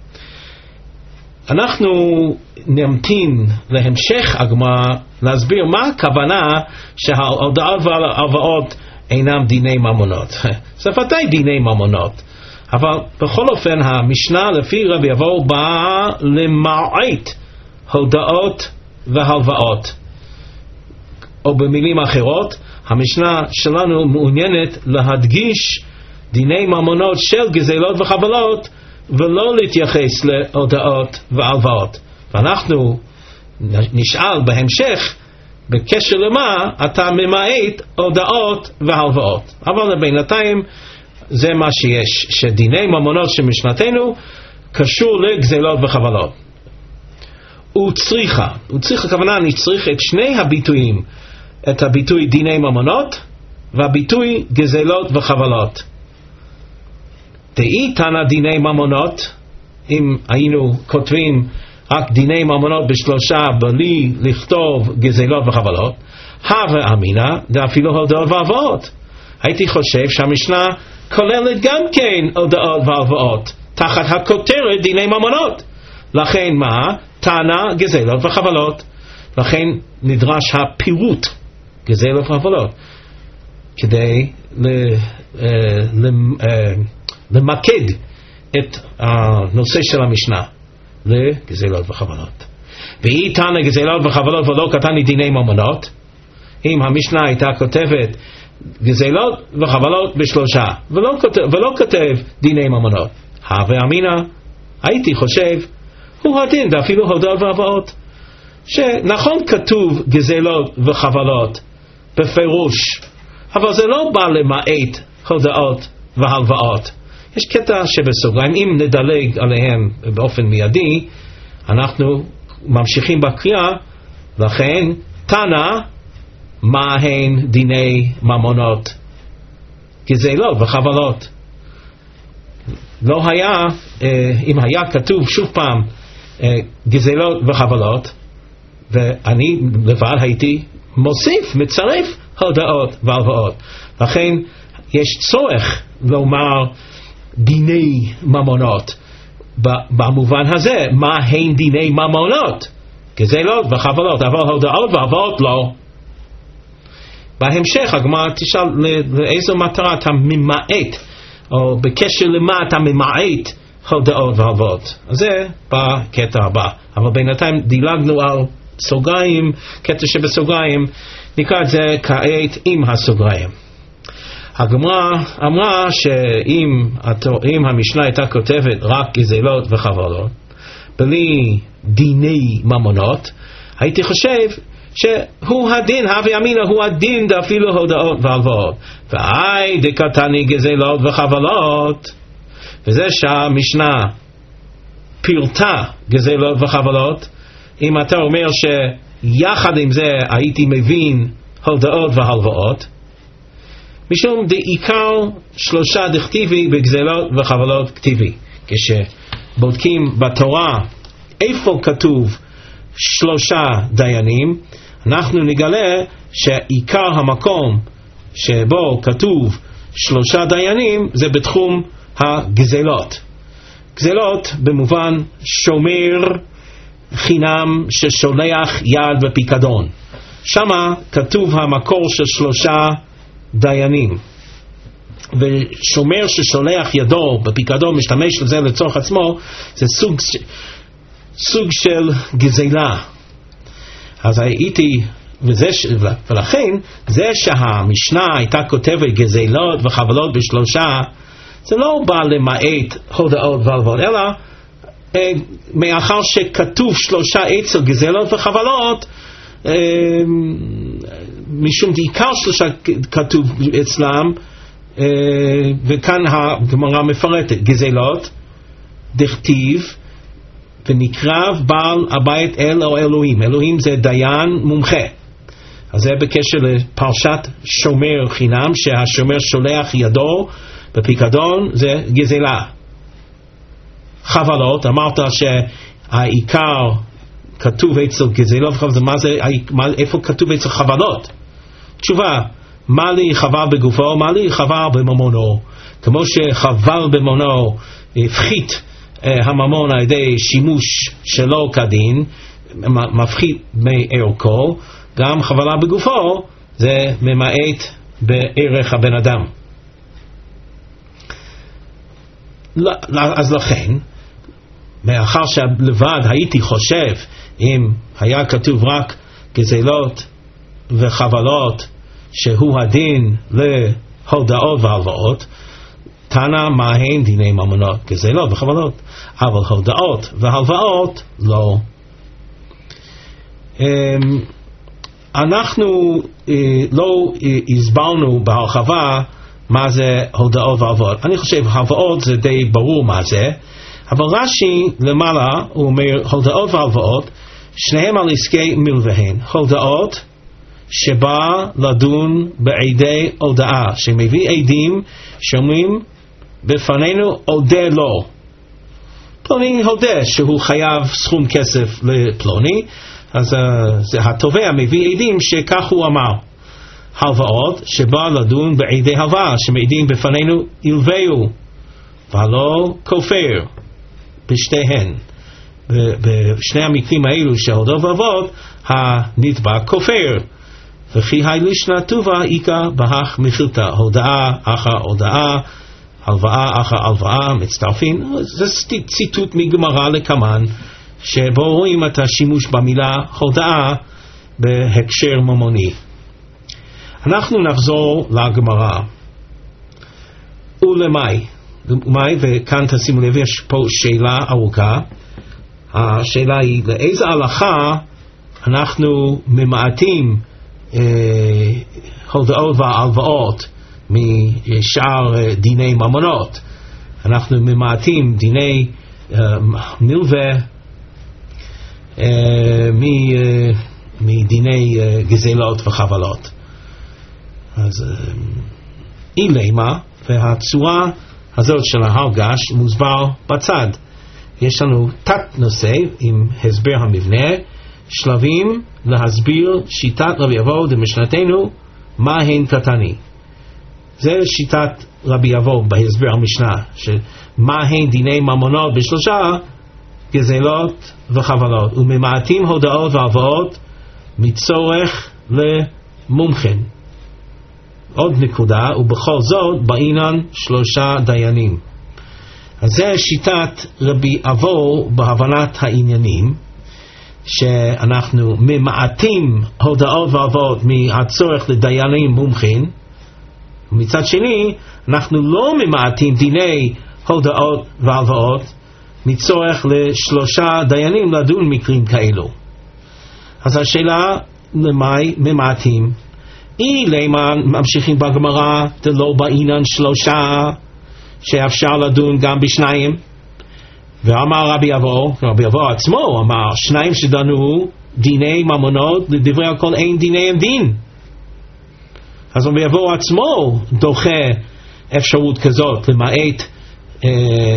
אנחנו נמתין להמשך הגמרא להסביר מה הכוונה שההודאות וההלוואות אינם דיני ממונות. זה ודאי דיני ממונות. אבל בכל אופן המשנה לפי רבי אבו באה למעט הודאות והלוואות. או במילים אחרות, המשנה שלנו מעוניינת להדגיש דיני ממונות של גזלות וחבלות ולא להתייחס להודאות והלוואות. ואנחנו נשאל בהמשך בקשר למה אתה ממעט הודאות והלוואות. אבל בינתיים זה מה שיש, שדיני ממונות שמשנתנו קשור לגזלות וחבלות. הוא צריכה, הוא צריכה כוונה, אני צריך את שני הביטויים, את הביטוי דיני ממונות והביטוי גזלות וחבלות. דאי תנא דיני ממונות, אם היינו כותבים רק דיני ממונות בשלושה בלי לכתוב גזלות וחבלות, הווה אמינא דאפילו הודאות והלוואות. הייתי חושב שהמשנה כוללת גם כן הודאות והלוואות תחת הכותרת דיני ממונות. לכן מה? טענה גזלות וחבלות. לכן נדרש הפירוט גזלות וחבלות. כדי למקד את הנושא של המשנה לגזלות וחבלות. והיא תנא גזלות וחבלות ולא כתני דיני ממונות. אם המשנה הייתה כותבת גזלות וחבלות בשלושה ולא כותב, ולא כותב דיני ממונות, הווה אמינא, הייתי חושב הוא הדין ואפילו הודעות והלוואות. שנכון כתוב גזלות וחבלות בפירוש, אבל זה לא בא למעט הודעות והלוואות. יש קטע שבסוגריים, אם נדלג עליהם באופן מיידי, אנחנו ממשיכים בקריאה. לכן תנא, מה הן דיני ממונות גזלות וחבלות? לא היה, אם היה כתוב שוב פעם גזלות וחבלות, ואני לבד הייתי מוסיף, מצרף הודעות והלוואות. לכן יש צורך לומר דיני ממונות במובן הזה, מה הן דיני ממונות גזלות וחבלות, אבל הודעות והלוואות לא. בהמשך הגמרא תשאל לאיזו מטרה אתה ממעט, או בקשר למה אתה ממעט הודעות והלוואות. אז זה בקטע הבא, אבל בינתיים דילגנו על סוגריים, קטע שבסוגריים, נקרא את זה כעת עם הסוגריים. הגמרא אמרה שאם אם המשנה הייתה כותבת רק גזלות וחבלות בלי דיני ממונות, הייתי חושב שהוא הדין, הווה אמינא הוא הדין דאפילו הודעות והלוואות. ואי דקתני גזלות וחבלות, וזה שהמשנה פירטה גזלות וחבלות, אם אתה אומר שיחד עם זה הייתי מבין הודעות והלוואות, משום דעיקר שלושה דכתיבי בגזלות וחבלות כתיבי. כשבודקים בתורה איפה כתוב שלושה דיינים, אנחנו נגלה שעיקר המקום שבו כתוב שלושה דיינים זה בתחום הגזלות. גזלות במובן שומר חינם ששולח יד בפיקדון. שמה כתוב המקור של שלושה דיינים, ושומר ששולח ידו בפיקדון משתמש לזה לצורך עצמו, זה סוג, סוג של גזלה. אז הייתי, וזה, ולכן זה שהמשנה הייתה כותבת גזלות וחבלות בשלושה, זה לא בא למעט הודעות והלוואות, אלא אה, מאחר שכתוב שלושה אצל גזלות וחבלות, אה, משום דעיקר שלושה כתוב אצלם, אה, וכאן הגמרא מפרטת גזלות דכתיב ונקרב בעל הבית אל או אלוהים. אלוהים זה דיין מומחה. אז זה בקשר לפרשת שומר חינם, שהשומר שולח ידו בפיקדון, זה גזלה. חבלות, אמרת שהעיקר כתוב אצל גזלות, מה זה, איפה כתוב אצל חבלות? תשובה, מה לי חבל בגופו, מה לי חבל בממונו. כמו שחבל בממונו הפחית הממון על ידי שימוש שלא כדין, מפחית מערכו, גם חבלה בגופו זה ממעט בערך הבן אדם. אז לכן, מאחר שלבד הייתי חושב, אם היה כתוב רק גזלות וחבלות שהוא הדין להודעות והלוואות, תנא מהן דיני ממונות גזלות וחבלות, אבל הודעות והלוואות לא. אנחנו לא הסברנו בהרחבה מה זה הודעות והלוואות. אני חושב הלוואות זה די ברור מה זה, אבל רש"י למעלה הוא אומר הודעות והלוואות שניהם על עסקי מלווהן. הודעות שבא לדון בעדי הודעה, שמביא עדים שאומרים בפנינו הודה לו, פלוני הודה שהוא חייב סכום כסף לפלוני, אז uh, זה התובע מביא עדים שכך הוא אמר. הלוואות שבא לדון בעדי הלוואה, שמעידים בפנינו ילווהו ולא כופר בשתיהן. בשני המקרים האלו של הודעות והלוואות הנתבע כופר וכי היי לישנה טובה איקה בהך מחילתה, הודעה אחר הודעה, הלוואה אחר הלוואה, מצטרפים. זה ציטוט מגמרא לקמן, שבו רואים את השימוש במילה הודעה בהקשר ממוני. אנחנו נחזור לגמרא. ולמאי, ומאי, וכאן תשימו לב, יש פה שאלה ארוכה. השאלה היא, לאיזה הלכה אנחנו ממעטים אה, הודעות והלוואות משאר אה, דיני ממונות? אנחנו ממעטים דיני אה, מלווה אה, מ, אה, מדיני אה, גזלות וחבלות. אז אה, אילמה, והצורה הזאת של ההרגש מוסבר בצד. יש לנו תת נושא עם הסבר המבנה, שלבים להסביר שיטת רבי אבו דמשנתנו, מה הן קטני. זה שיטת רבי אבו בהסבר המשנה, שמה הן דיני ממונות בשלושה, גזלות וחבלות, וממעטים הודעות והלוואות מצורך למומחן. עוד נקודה, ובכל זאת בעינן שלושה דיינים. אז זה שיטת רבי אבו בהבנת העניינים, שאנחנו ממעטים הודעות והלוואות מהצורך לדיינים מומחים, ומצד שני אנחנו לא ממעטים דיני הודעות והלוואות מצורך לשלושה דיינים לדון מקרים כאלו. אז השאלה, למאי ממעטים? אי למה ממשיכים בגמרא דלא בעינן שלושה, שאפשר לדון גם בשניים? ואמר רבי אבו, רבי אבו עצמו אמר, שניים שדנו דיני ממונות, לדברי הכל אין דיני דין. אז רבי אבו עצמו דוחה אפשרות כזאת, למעט אה,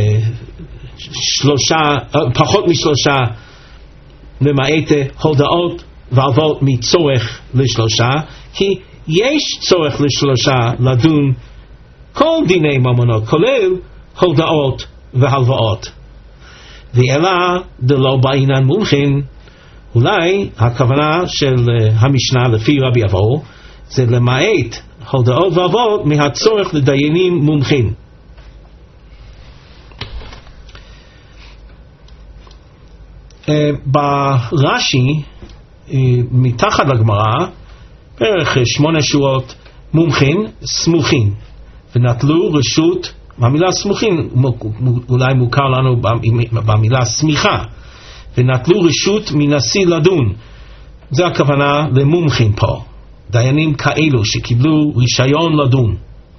שלושה, אה, פחות משלושה, למעט אה, הודעות והלוואות מצורך לשלושה, כי יש צורך לשלושה לדון כל דיני ממונות, כולל הודעות והלוואות. ואלה דלא בעינן מומחין, אולי הכוונה של המשנה לפי רבי אבו זה למעט הודעות והלוואות מהצורך לדיינים מומחין. ברש"י מתחת לגמרא בערך שמונה שורות, מומחין סמוכין, ונטלו רשות, המילה סמוכין אולי מוכר לנו במילה סמיכה, ונטלו רשות מנשיא לדון. זה הכוונה למומחין פה, דיינים כאלו שקיבלו רישיון לדון.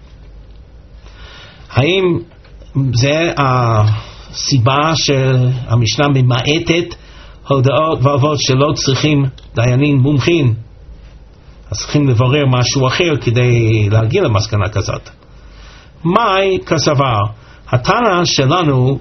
האם זה הסיבה שהמשנה ממעטת הודעות והלוואות שלא צריכים דיינים מומחין? אז צריכים לברר משהו אחר כדי להגיע למסקנה כזאת. מאי כסבר, התנא שלנו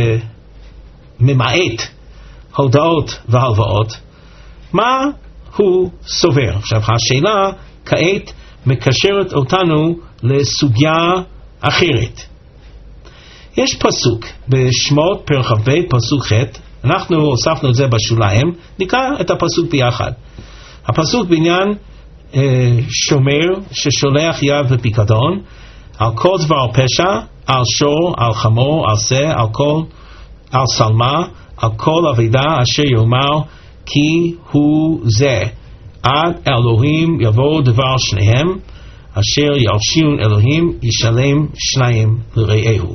שממעט הודעות והלוואות, מה הוא סובר? עכשיו השאלה כעת מקשרת אותנו לסוגיה אחרת. יש פסוק בשמות פרק כ"ב פסוק ח', אנחנו הוספנו את זה בשוליים, נקרא את הפסוק ביחד. הפסוק בעניין שומר ששולח יד ופיקדון על כל דבר פשע, על שור, על חמור, על שא, על כל, על שלמה, על כל אבידה אשר יאמר כי הוא זה, עד אלוהים יבוא דבר שניהם, אשר ירשיון אלוהים ישלם שניים לרעהו.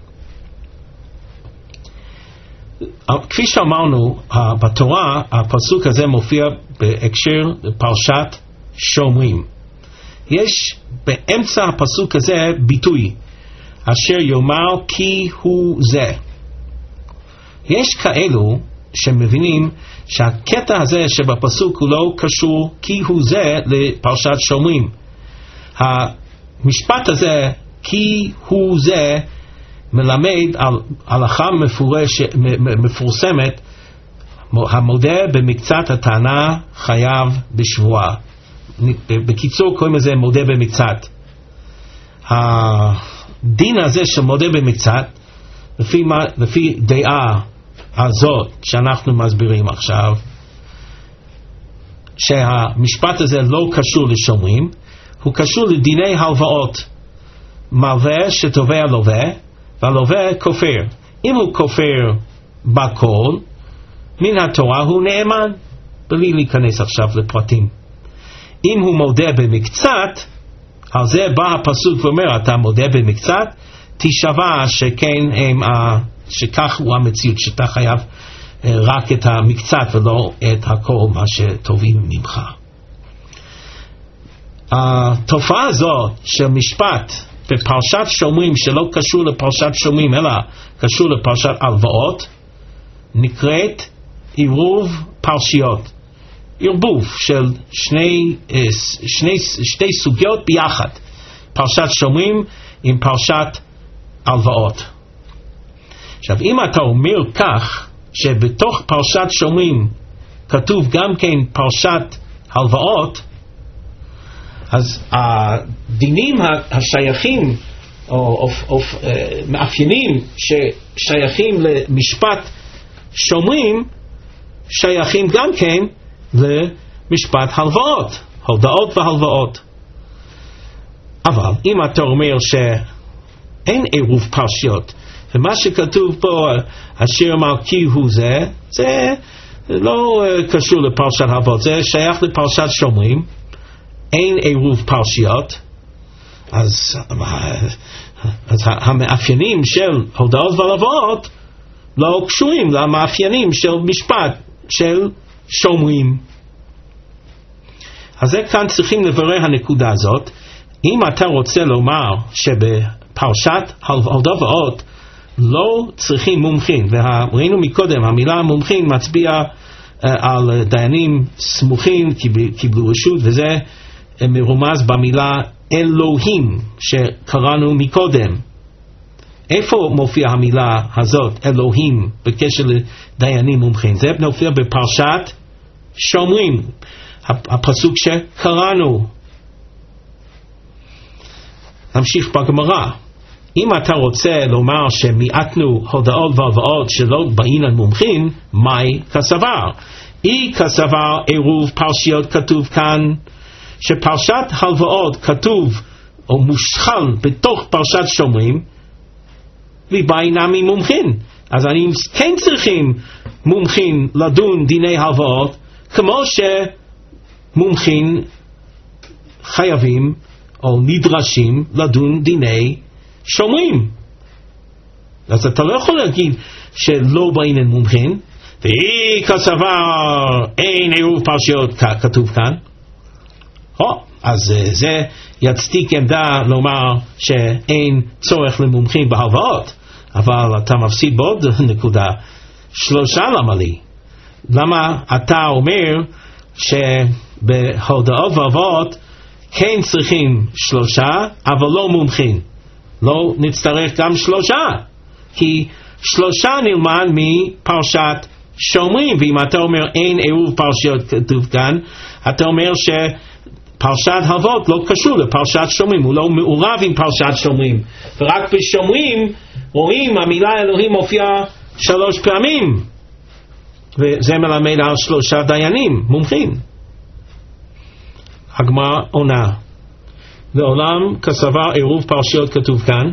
כפי שאמרנו, בתורה הפסוק הזה מופיע בהקשר פרשת שומרים. יש באמצע הפסוק הזה ביטוי, אשר יאמר כי הוא זה. יש כאלו שמבינים שהקטע הזה שבפסוק הוא לא קשור כי הוא זה לפרשת שומרים. המשפט הזה כי הוא זה מלמד על הלכה מפורש, מפורסמת, המודה במקצת הטענה חייב בשבועה. בקיצור קוראים לזה מודה במקצת. הדין הזה של מודה במקצת, לפי, לפי דעה הזאת שאנחנו מסבירים עכשיו, שהמשפט הזה לא קשור לשומרים, הוא קשור לדיני הלוואות. מלווה שתובע לווה, והלווה כופר. אם הוא כופר בכל, מן התורה הוא נאמן, בלי להיכנס עכשיו לפרטים. אם הוא מודה במקצת, על זה בא הפסוק ואומר, אתה מודה במקצת, תשבע שכן הם, שכך הוא המציאות, שאתה חייב רק את המקצת ולא את הכל מה שטובים ממך. התופעה הזו של משפט בפרשת שומרים שלא קשור לפרשת שומרים אלא קשור לפרשת הלוואות, נקראת עירוב פרשיות, ערבוב של שני, שני, שתי סוגיות ביחד, פרשת שומרים עם פרשת הלוואות. עכשיו אם אתה אומר כך שבתוך פרשת שומרים כתוב גם כן פרשת הלוואות, אז הדינים השייכים או, או, או מאפיינים ששייכים למשפט שומרים שייכים גם כן למשפט הלוואות, הודאות והלוואות. אבל אם אתה אומר שאין עירוב פרשיות ומה שכתוב פה אשר מלכי הוא זה, זה לא קשור לפרשת הלוואות, זה שייך לפרשת שומרים, אין עירוב פרשיות, אז, אז המאפיינים של הודאות והלוואות לא קשורים למאפיינים של משפט של שומרים. אז זה כאן צריכים לברר הנקודה הזאת. אם אתה רוצה לומר שבפרשת הודאות והלוואות לא צריכים מומחים, וראינו מקודם המילה מומחים מצביע uh, על דיינים סמוכים קיבלו רשות, וזה uh, מרומז במילה אלוהים שקראנו מקודם. איפה מופיע המילה הזאת אלוהים בקשר לדיינים מומחים? זה מופיע בפרשת שומרים, הפסוק שקראנו. נמשיך בגמרא. אם אתה רוצה לומר שמיעטנו הודאות והלוואות שלא בעניין מומחים, מהי כסבר? אי כסבר עירוב פרשיות כתוב כאן, שפרשת הלוואות כתוב או מושחל בתוך פרשת שומרים, ובעינם ממומחים. אז אני כן צריכים מומחים לדון דיני הלוואות, כמו שמומחים חייבים או נדרשים לדון דיני שומרים. אז אתה לא יכול להגיד שלא בעניין מומחים, ואי כסבר אין עירוב פרשיות כתוב כאן. או, אז זה יצדיק עמדה לומר שאין צורך למומחים בהלוואות, אבל אתה מפסיד בעוד נקודה. שלושה למה לי? למה אתה אומר שבהודעות והלוואות כן צריכים שלושה אבל לא מומחים? לא נצטרך גם שלושה, כי שלושה נלמד מפרשת שומרים. ואם אתה אומר אין עירוב פרשיות כתוב כאן, אתה אומר שפרשת הלוואות לא קשור לפרשת שומרים, הוא לא מעורב עם פרשת שומרים, ורק בשומרים רואים המילה אלוהים מופיעה שלוש פעמים, וזה מלמד על שלושה דיינים מומחים. הגמרא עונה, לעולם כסבר עירוב פרשיות כתוב כאן,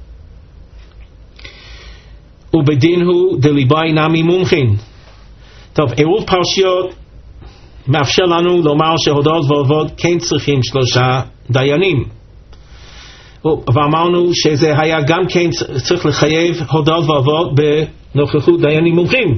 ובדין הוא דליבאי נמי מומחין. טוב, עירוב פרשיות מאפשר לנו לומר שהודעות והלוואות כן צריכים שלושה דיינים, ואמרנו שזה היה גם כן צריך לחייב הודעות והלוואות בנוכחות דיינים מומחים.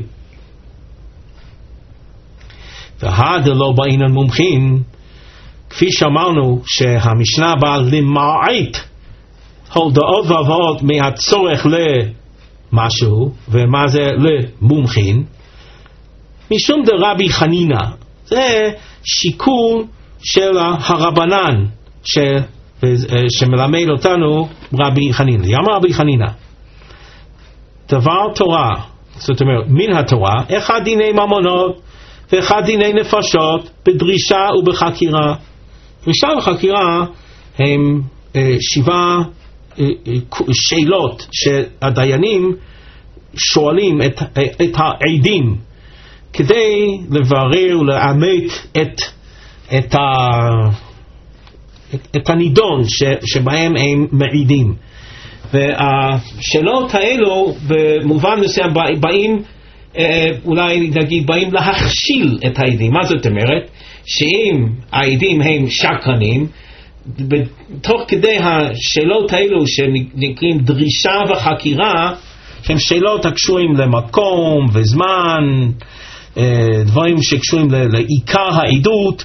והדלא בעניין מומחין, כפי שאמרנו שהמשנה באה למעט הודעות והלוואות מהצורך למשהו, ומה זה למומחין, משום דרבי חנינא, זה שיקול של הרבנן ש, שמלמד אותנו רבי חנינא. יאמר רבי חנינא, דבר תורה, זאת אומרת מן התורה, אחד דיני ממונות ואחד דיני נפשות, בדרישה ובחקירה. דרישה וחקירה הם אה, שבעה אה, אה, שאלות שהדיינים שואלים את, את העדים כדי לברר ולאמת את את, ה, את, את הנידון ש, שבהם הם מעידים. והשאלות האלו במובן מסוים באים, אולי נגיד, באים להכשיל את העדים. מה זאת אומרת? שאם העדים הם שקרנים, בתוך כדי השאלות האלו שנקראים דרישה וחקירה, שהן שאלות הקשורים למקום וזמן, דברים שקשורים לעיקר העדות,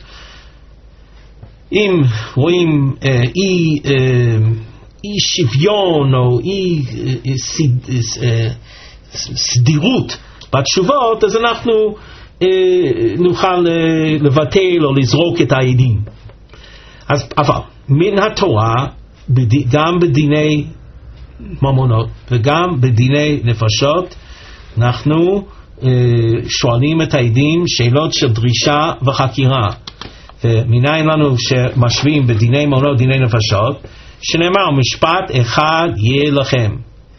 אם רואים אי, אי שוויון או אי סדירות בתשובות, אז אנחנו נוכל לבטל או לזרוק את העדים. אז אבל מן התורה, גם בדיני ממונות וגם בדיני נפשות, אנחנו שואלים את העדים שאלות של דרישה וחקירה. ומניין לנו שמשווים בדיני ממונות דיני נפשות, שנאמר משפט אחד יהיה לכם.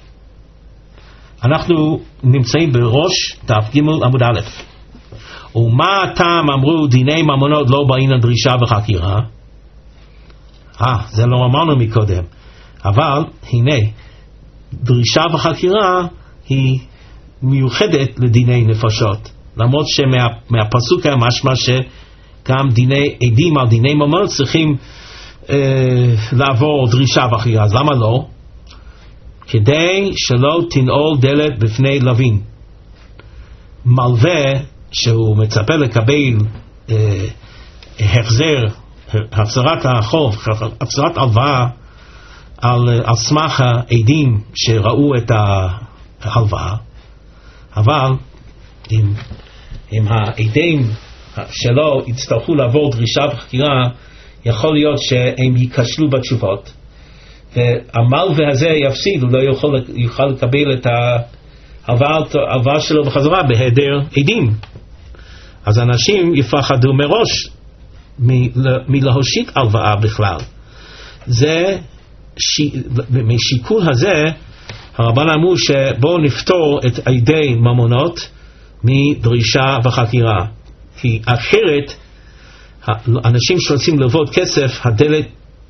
אנחנו נמצאים בראש דף ג' עמוד א'. ומה הטעם אמרו דיני ממונות לא באים לדרישה וחקירה? אה, זה לא אמרנו מקודם. אבל הנה, דרישה וחקירה היא מיוחדת לדיני נפשות. למרות שמהפסוק היה משמע שגם דיני עדים על דיני ממונות צריכים אה, לעבור דרישה וחקירה. אז למה לא? כדי שלא תנעול דלת בפני לווין. מלווה שהוא מצפה לקבל אה, החזר, החזרת החוב, החזרת הלוואה על, על סמך העדים שראו את ההלוואה, אבל אם, אם העדים שלו יצטרכו לעבור דרישה וחקירה, יכול להיות שהם ייכשלו בתשובות, והמלווה הזה יפסיד, הוא לא יכול, יוכל לקבל את ההלוואה שלו בחזרה בהיעדר עדים. אז אנשים יפחדו מראש מלהושיט הלוואה בכלל. זה משיקול הזה הרבן אמרו שבואו נפתור את עדי ממונות מדרישה וחקירה, כי אחרת אנשים שרוצים ללוות כסף, הדלת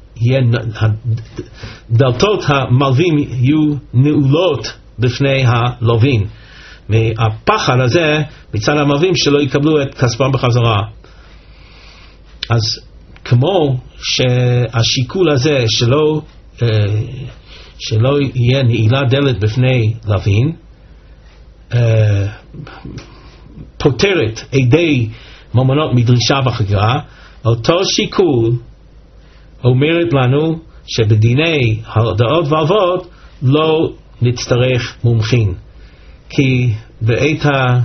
דלתות המלווים יהיו נעולות בפני הלווין, מהפחד הזה מצד המלווים שלא יקבלו את כספם בחזרה. אז כמו שהשיקול הזה שלא שלא יהיה נעילה דלת בפני לווין פותרת עדי ממונות מדרישה וחקירה, אותו שיקול אומרת לנו שבדיני הודעות והלוואות לא נצטרך מומחין, כי בעת ה...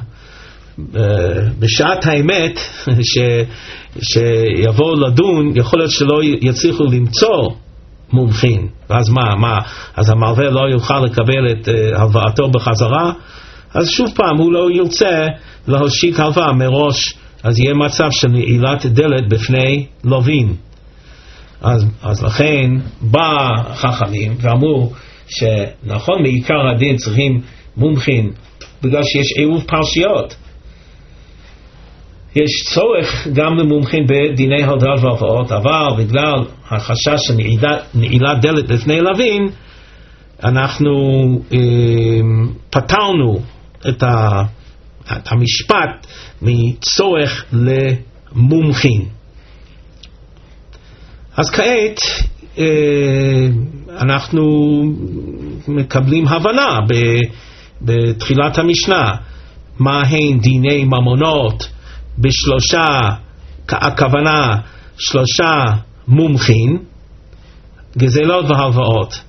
בשעת האמת ש... שיבואו לדון יכול להיות שלא יצליחו למצוא מומחין, ואז מה, מה? אז המלווה לא יוכל לקבל את הלוואתו בחזרה, אז שוב פעם הוא לא ירצה להושיט הלוואה מראש, אז יהיה מצב של נעילת דלת בפני לווין. אז, אז לכן בא חכמים ואמרו שנכון מעיקר הדין צריכים מומחין בגלל שיש עירוב פרשיות, יש צורך גם למומחין בדיני הודעות והלוואות, אבל בגלל החשש של נעילת דלת בפני לווין אנחנו אה, פתרנו את, ה, את המשפט מצורך למומחין. אז כעת אה, אנחנו מקבלים הבנה ב, בתחילת המשנה מה הן דיני ממונות בשלושה, הכוונה שלושה מומחין, גזלות והלוואות.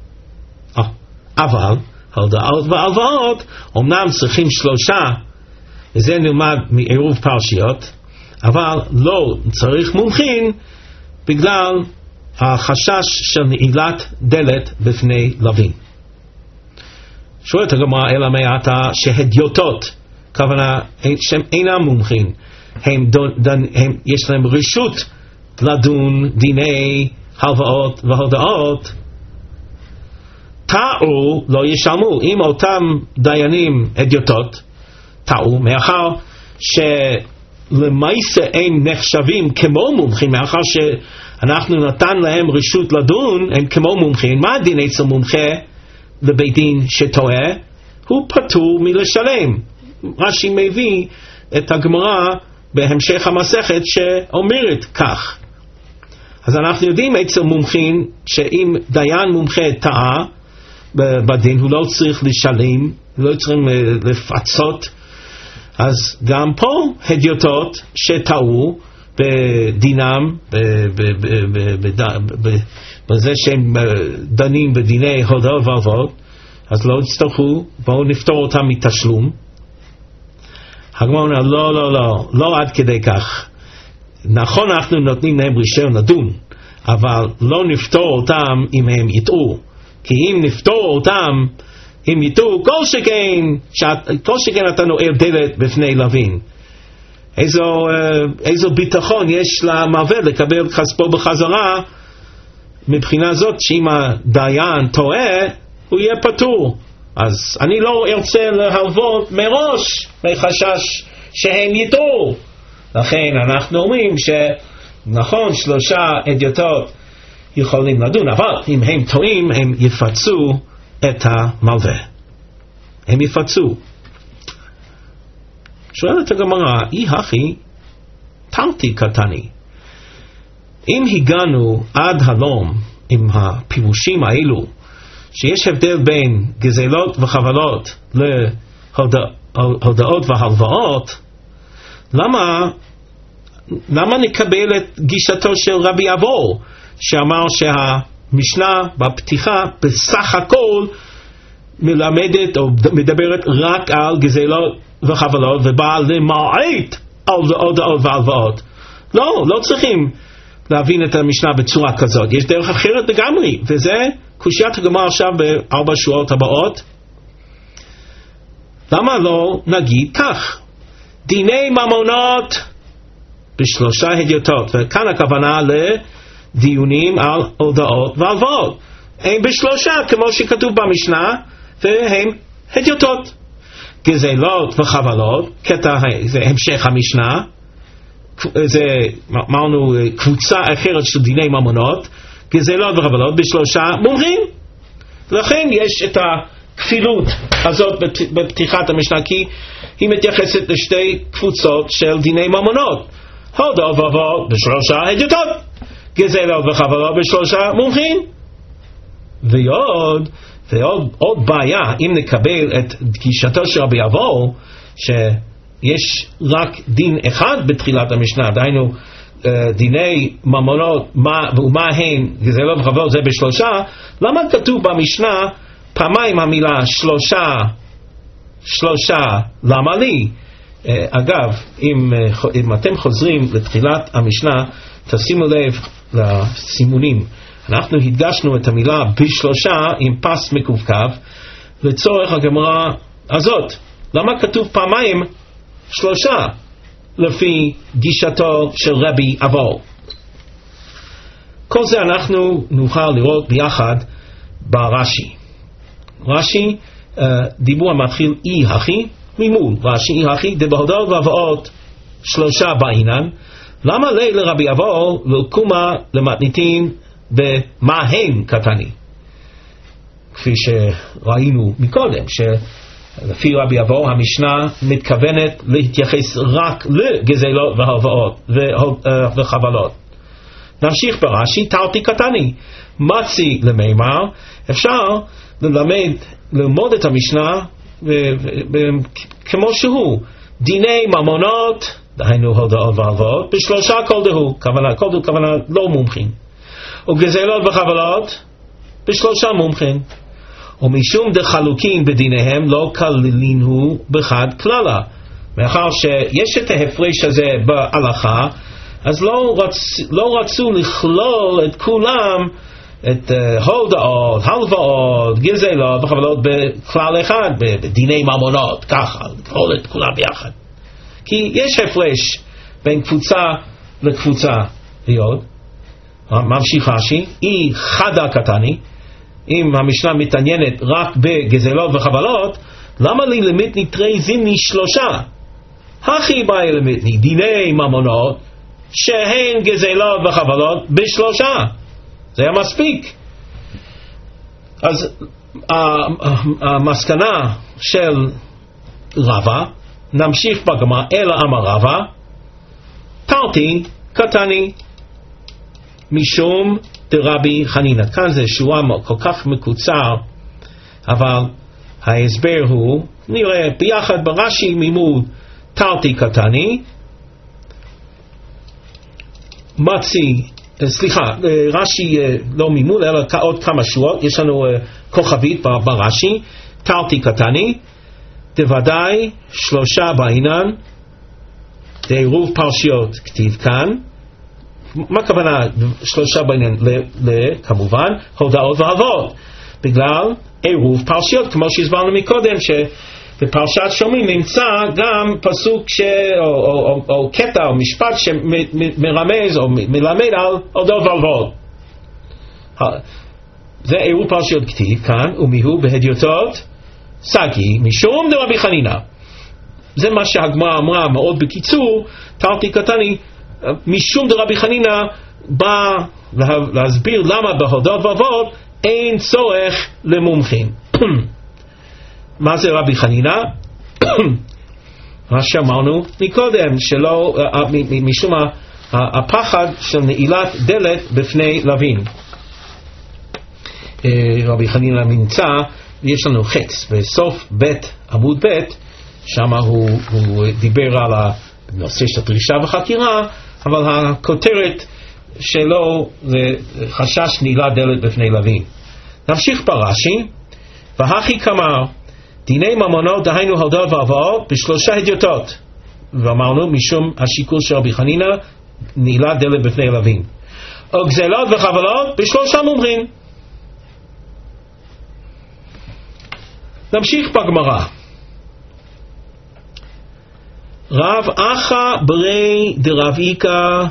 אבל הודעות והלוואות אומנם צריכים שלושה, וזה נלמד מעירוב פרשיות, אבל לא צריך מומחין בגלל החשש של נעילת דלת בפני לווין. שואלת הגמרא אלא מעתה שהדיוטות, כוונה שהם אינם מומחין, הם דון, דון, הם, יש להם רשות לדון דיני הלוואות והודעות, טעו לא ישלמו. אם אותם דיינים אדיוטות טעו, מאחר למעשה אין נחשבים כמו מומחים, מאחר שאנחנו נתן להם רשות לדון, הם כמו מומחים. מה הדין אצל מומחה לבית דין שטועה? הוא פטור מלשלם. רש"י מביא את הגמרא בהמשך המסכת שאומרת כך. אז אנחנו יודעים אצל מומחים שאם דיין מומחה טעה בדין, הוא לא צריך לשלם, לא צריכים לפצות. אז גם פה הדיוטות שטעו בדינם, בזה שהם דנים בדיני הודאות והלוואות, אז לא יצטרכו, בואו נפטור אותם מתשלום. הגמרא אומר, לא, לא, לא, לא עד כדי כך. נכון, אנחנו נותנים להם רישיון לדון, אבל לא נפטור אותם אם הם יטעו. כי אם נפטור אותם, אם יטעו, כל שכן, כל שכן אתה נועל דלת בפני לווין. איזו, איזו ביטחון יש למעבד לקבל כספו בחזרה, מבחינה זאת שאם הדיין טועה, הוא יהיה פטור. אז אני לא ארצה להלוות מראש מחשש שהם יטעו. לכן אנחנו אומרים שנכון, שלושה אדיוטות יכולים לדון, אבל אם הם טועים, הם יפצו את המלווה. הם יפצו. שואלת הגמרא, אי הכי תרתי קטני. אם הגענו עד הלום עם הפירושים האלו, שיש הבדל בין גזלות וחבלות להודעות והלוואות, למה, למה נקבל את גישתו של רבי אבו, שאמר שהמשנה בפתיחה בסך הכל מלמדת או מדברת רק על גזלות וחבלות ובאה למעט על הודעות והלוואות? לא, לא צריכים להבין את המשנה בצורה כזאת. יש דרך אחרת לגמרי, וזה קושיית הגמרא עכשיו בארבע שורות הבאות. למה לא נגיד כך? דיני ממונות בשלושה הדיוטות, וכאן הכוונה לדיונים על הודעות והלוואות. הם בשלושה, כמו שכתוב במשנה, והם הדיוטות. גזלות וחבלות, קטע זה המשך המשנה, זה אמרנו קבוצה אחרת של דיני ממונות, גזלות וחבלות בשלושה מומחים. לכן יש את הכפילות הזאת בפתיחת המשנה, כי היא מתייחסת לשתי קבוצות של דיני ממונות, הודעות והלוואות בשלושה הדיוטות, גזלות וחבלות בשלושה מומחים. ועוד ועוד עוד בעיה, אם נקבל את גישתו של רבי אבו שיש רק דין אחד בתחילת המשנה, דהיינו דיני ממונות ומה הן גזלות וחבלות זה בשלושה, למה כתוב במשנה פעמיים המילה שלושה שלושה? למה לי? אגב, אם, אם אתם חוזרים לתחילת המשנה, תשימו לב לסימונים. אנחנו הדגשנו את המילה בשלושה עם פס מקווקו לצורך הגמרא הזאת. למה כתוב פעמיים שלושה לפי גישתו של רבי אבו? כל זה אנחנו נוכל לראות ביחד ברש"י. רש"י, uh, דיבור המתחיל אי הכי, ממול רש"י אי הכי, דבהודעות והלוואות שלושה בעינן. למה לי לרבי אבו ללקומה למתניתין במה הם קטני? כפי שראינו מקודם, שלפי רבי אבו המשנה מתכוונת להתייחס רק לגזלות והלוואות וחבלות. נמשיך ברש"י, תרתי קטני, מצי למימר. אפשר ללמד, ללמוד את המשנה כמו שהוא, דיני ממונות, דהיינו הודעות והלוואות, בשלושה כל דהו, כוונה, כל דהו כוונה לא מומחים, וגזלות וחבלות בשלושה מומחים, ומשום דחלוקים בדיניהם לא כללין הוא בחד כללה. מאחר שיש את ההפרש הזה בהלכה, אז לא, רצ, לא רצו לכלול את כולם, את uh, הודעות, הלוואות, גזלות וחבלות בכלל אחד, בדיני ממונות, ככה, לכלול את כולם ביחד. כי יש הפרש בין קבוצה לקבוצה. ועוד ממשיך רש"י, אי חדה קטני, אם המשנה מתעניינת רק בגזלות וחבלות, למה לי למית נתרי זימני שלושה? הכי באי למתני, דיני ממונות, שהן גזלות וחבלות בשלושה. זה היה מספיק. אז המסקנה של רבא, נמשיך בגמרא, אלא אמר רבא, תרתי קטני משום דרבי חנינא. כאן זה שורה כל כך מקוצר, אבל ההסבר הוא, נראה ביחד ברש"י מימוד תרתי קטני, מצי, סליחה, רש"י לא מימוד, אלא עוד כמה שורות, יש לנו כוכבית ברש"י, תרתי קטני, דוודאי שלושה בעינן, דעירוב פרשיות כתיב כאן. מה הכוונה שלושה בעינן? כמובן הודעות והלוואות, בגלל עירוב פרשיות, כמו שהסברנו מקודם, שבפרשת שומרים נמצא גם פסוק ש... או, או, או, או קטע או משפט שמרמז או מלמד על הודעות והלוואות. זה עירוב פרשיות כתיב כאן, ומיהו בהדיוטות סגי משום דרבי חנינא. זה מה שהגמרא אמרה מאוד בקיצור, תרתי קטני משום דרבי חנינא, בא להסביר למה בהודעות והלוואות אין צורך למומחים. מה זה רבי חנינא? מה שאמרנו מקודם, שלא, משום הפחד של נעילת דלת בפני לווין. רבי חנינא נמצא, יש לנו חץ בסוף בית עמוד בית, שם הוא, הוא דיבר על הנושא של דרישה וחקירה, אבל הכותרת שלו זה חשש נעילת דלת בפני לווין. נמשיך ברש"י, והכי כמר דיני ממונות, דהיינו הודעות והלוואות, בשלושה הדיוטות, ואמרנו משום השיקול של רבי חנינא נעילת דלת בפני לווין, או גזלות וחבלות בשלושה מומחים. נמשיך בגמרא. רב אחא ברי דרב איקא,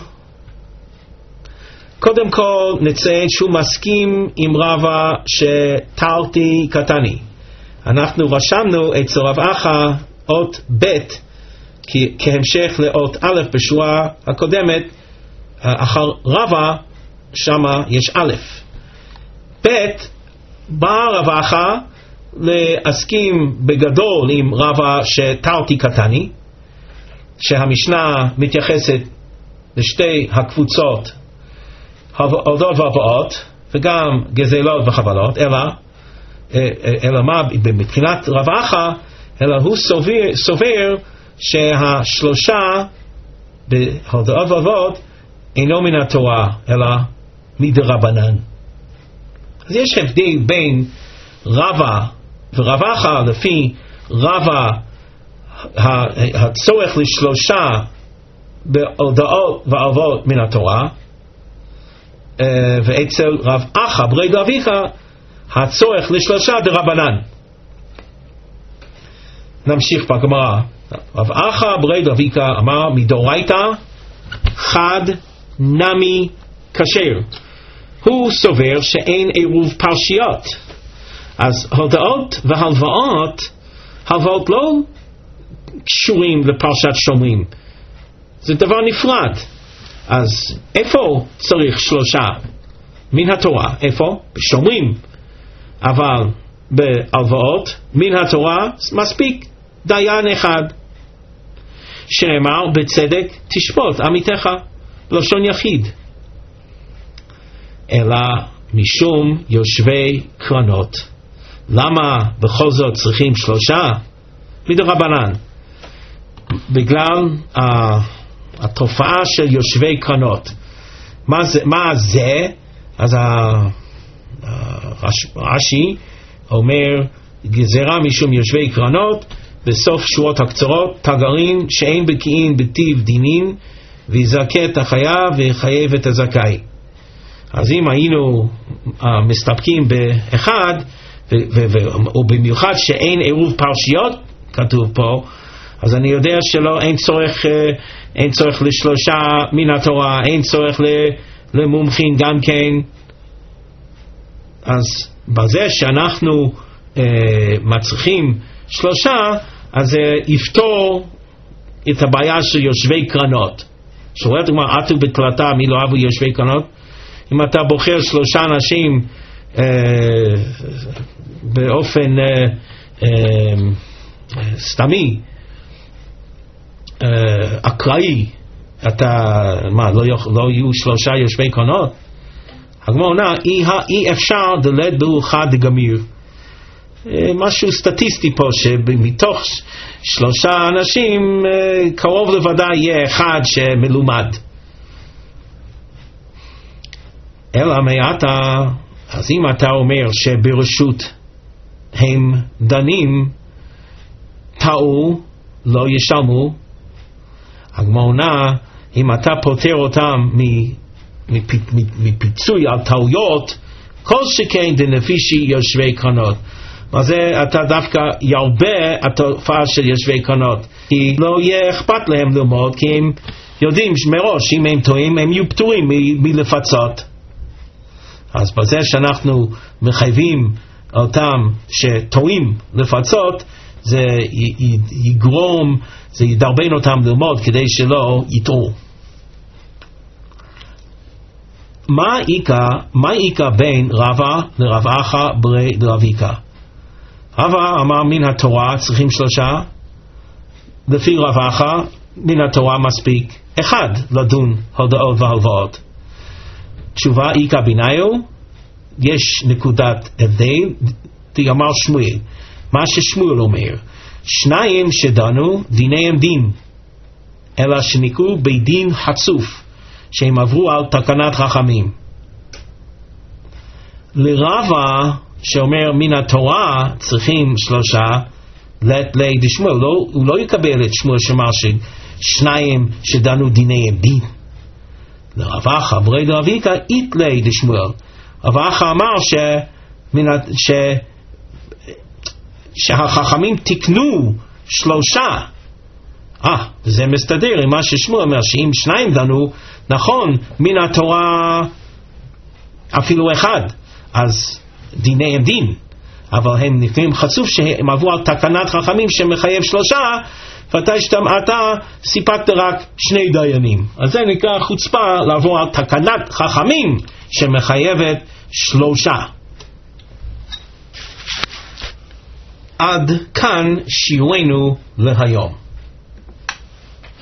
קודם כל נציין שהוא מסכים עם רבא שתרתי קטני. אנחנו רשמנו אצל רב אחא אות ב' כהמשך לאות א' בשורה הקודמת, אחר רבא שמה יש א'. ב' בא רב אחא להסכים בגדול עם רבא שתרתי קטני, שהמשנה מתייחסת לשתי הקבוצות, הודעות והלוואות וגם גזלות וחבלות, אלא אלא מה מבחינת רב אחא, אלא הוא סובר, סובר שהשלושה בהודעות והלוואות אינו מן התורה אלא מדרבנן. אז יש הבדל בין רבא ורב אחא. לפי רבא הצורך לשלושה בהודעות והלוואות מן התורה, ואצל רב אחא ברי דרב איקא הצורך לשלושה דרבנן. נמשיך בגמרא. רב אחא ברי דרב איקא אמר מדאורייתא חד נמי כשר. הוא סובר שאין עירוב פרשיות, אז הודעות והלוואות, הלוואות לא קשורים לפרשת שומרים, זה דבר נפרד. אז איפה צריך שלושה? מן התורה. איפה? בשומרים. אבל בהלוואות מן התורה מספיק דיין אחד, שנאמר בצדק תשפוט עמיתך, לשון יחיד. אלא משום יושבי קרנות. למה בכל זאת צריכים שלושה? מדרבנן. בגלל uh, התופעה של יושבי קרנות. מה זה? מה זה? אז רש"י אומר גזרה משום יושבי קרנות, בסוף שורות הקצרות, תגרים שאין בקיאים בטיב דינין, ויזכה את החייב ויחייב את הזכאי. אז אם היינו uh, מסתפקים באחד, ובמיוחד שאין עירוב פרשיות כתוב פה, אז אני יודע שלא, אין צורך, אין צורך לשלושה מן התורה, אין צורך למומחים גם כן. אז בזה שאנחנו אה, מצריכים שלושה, אז זה יפתור את הבעיה של יושבי קרנות. שואלת מה עטו בתלתה מי לא אהבו יושבי קרנות? אם אתה בוחר שלושה אנשים אה, באופן אה, אה, סתמי, אה, אקראי, אתה, מה, לא, לא יהיו שלושה יושבי קרנות? הגמרא עונה, אי אפשר דלת בו אחד דגמיר. משהו סטטיסטי פה, שמתוך שלושה אנשים קרוב לוודאי יהיה אחד שמלומד. אלא מעתה, אז אם אתה אומר שברשות הם דנים, טעו, לא ישלמו, הגמרא עונה, אם אתה פותר אותם מפיצוי על טעויות, כל שכן דנפישי יושבי קרנות. אז אתה דווקא ירבה התופעה של יושבי קרנות, כי לא יהיה אכפת להם ללמוד, כי הם יודעים מראש אם הם טועים הם יהיו פטורים מלפצות. אז בזה שאנחנו מחייבים אותם שטועים לפצות, זה יגרום, זה ידרבן אותם ללמוד כדי שלא יטעו. מה איקה, מה איקה בין רבא לרב אחא ברי דרביקה? רבא אמר מן התורה צריכים שלושה, לפי רב אחא מן התורה מספיק אחד לדון הודעות והלוואות. תשובה איקה ביניו, יש נקודת הבדל, אמר שמואל, מה ששמואל אומר, שניים שדנו דיניהם דין, אלא שנקראו בדין חצוף, שהם עברו על תקנת חכמים. לרבא שאומר מן התורה צריכים שלושה, לת לי דשמואל, לא, הוא לא יקבל את שמואל שאמר ששניים שדנו דיניהם דין. לרב אחא ברי דרביקה אית לי דשמואל, רב אחא אמר ש, ש, שהחכמים תקנו שלושה. אה, זה מסתדר עם מה ששמואל אומר, שאם שניים דנו, נכון, מן התורה אפילו אחד, אז דיניהם דין, אבל הם נקראים חצוף שהם עברו על תקנת חכמים שמחייב שלושה, ואתה אתה סיפקת רק שני דיינים. אז זה נקרא חוצפה לעבור על תקנת חכמים שמחייבת שלושה. עד כאן שיעורנו להיום.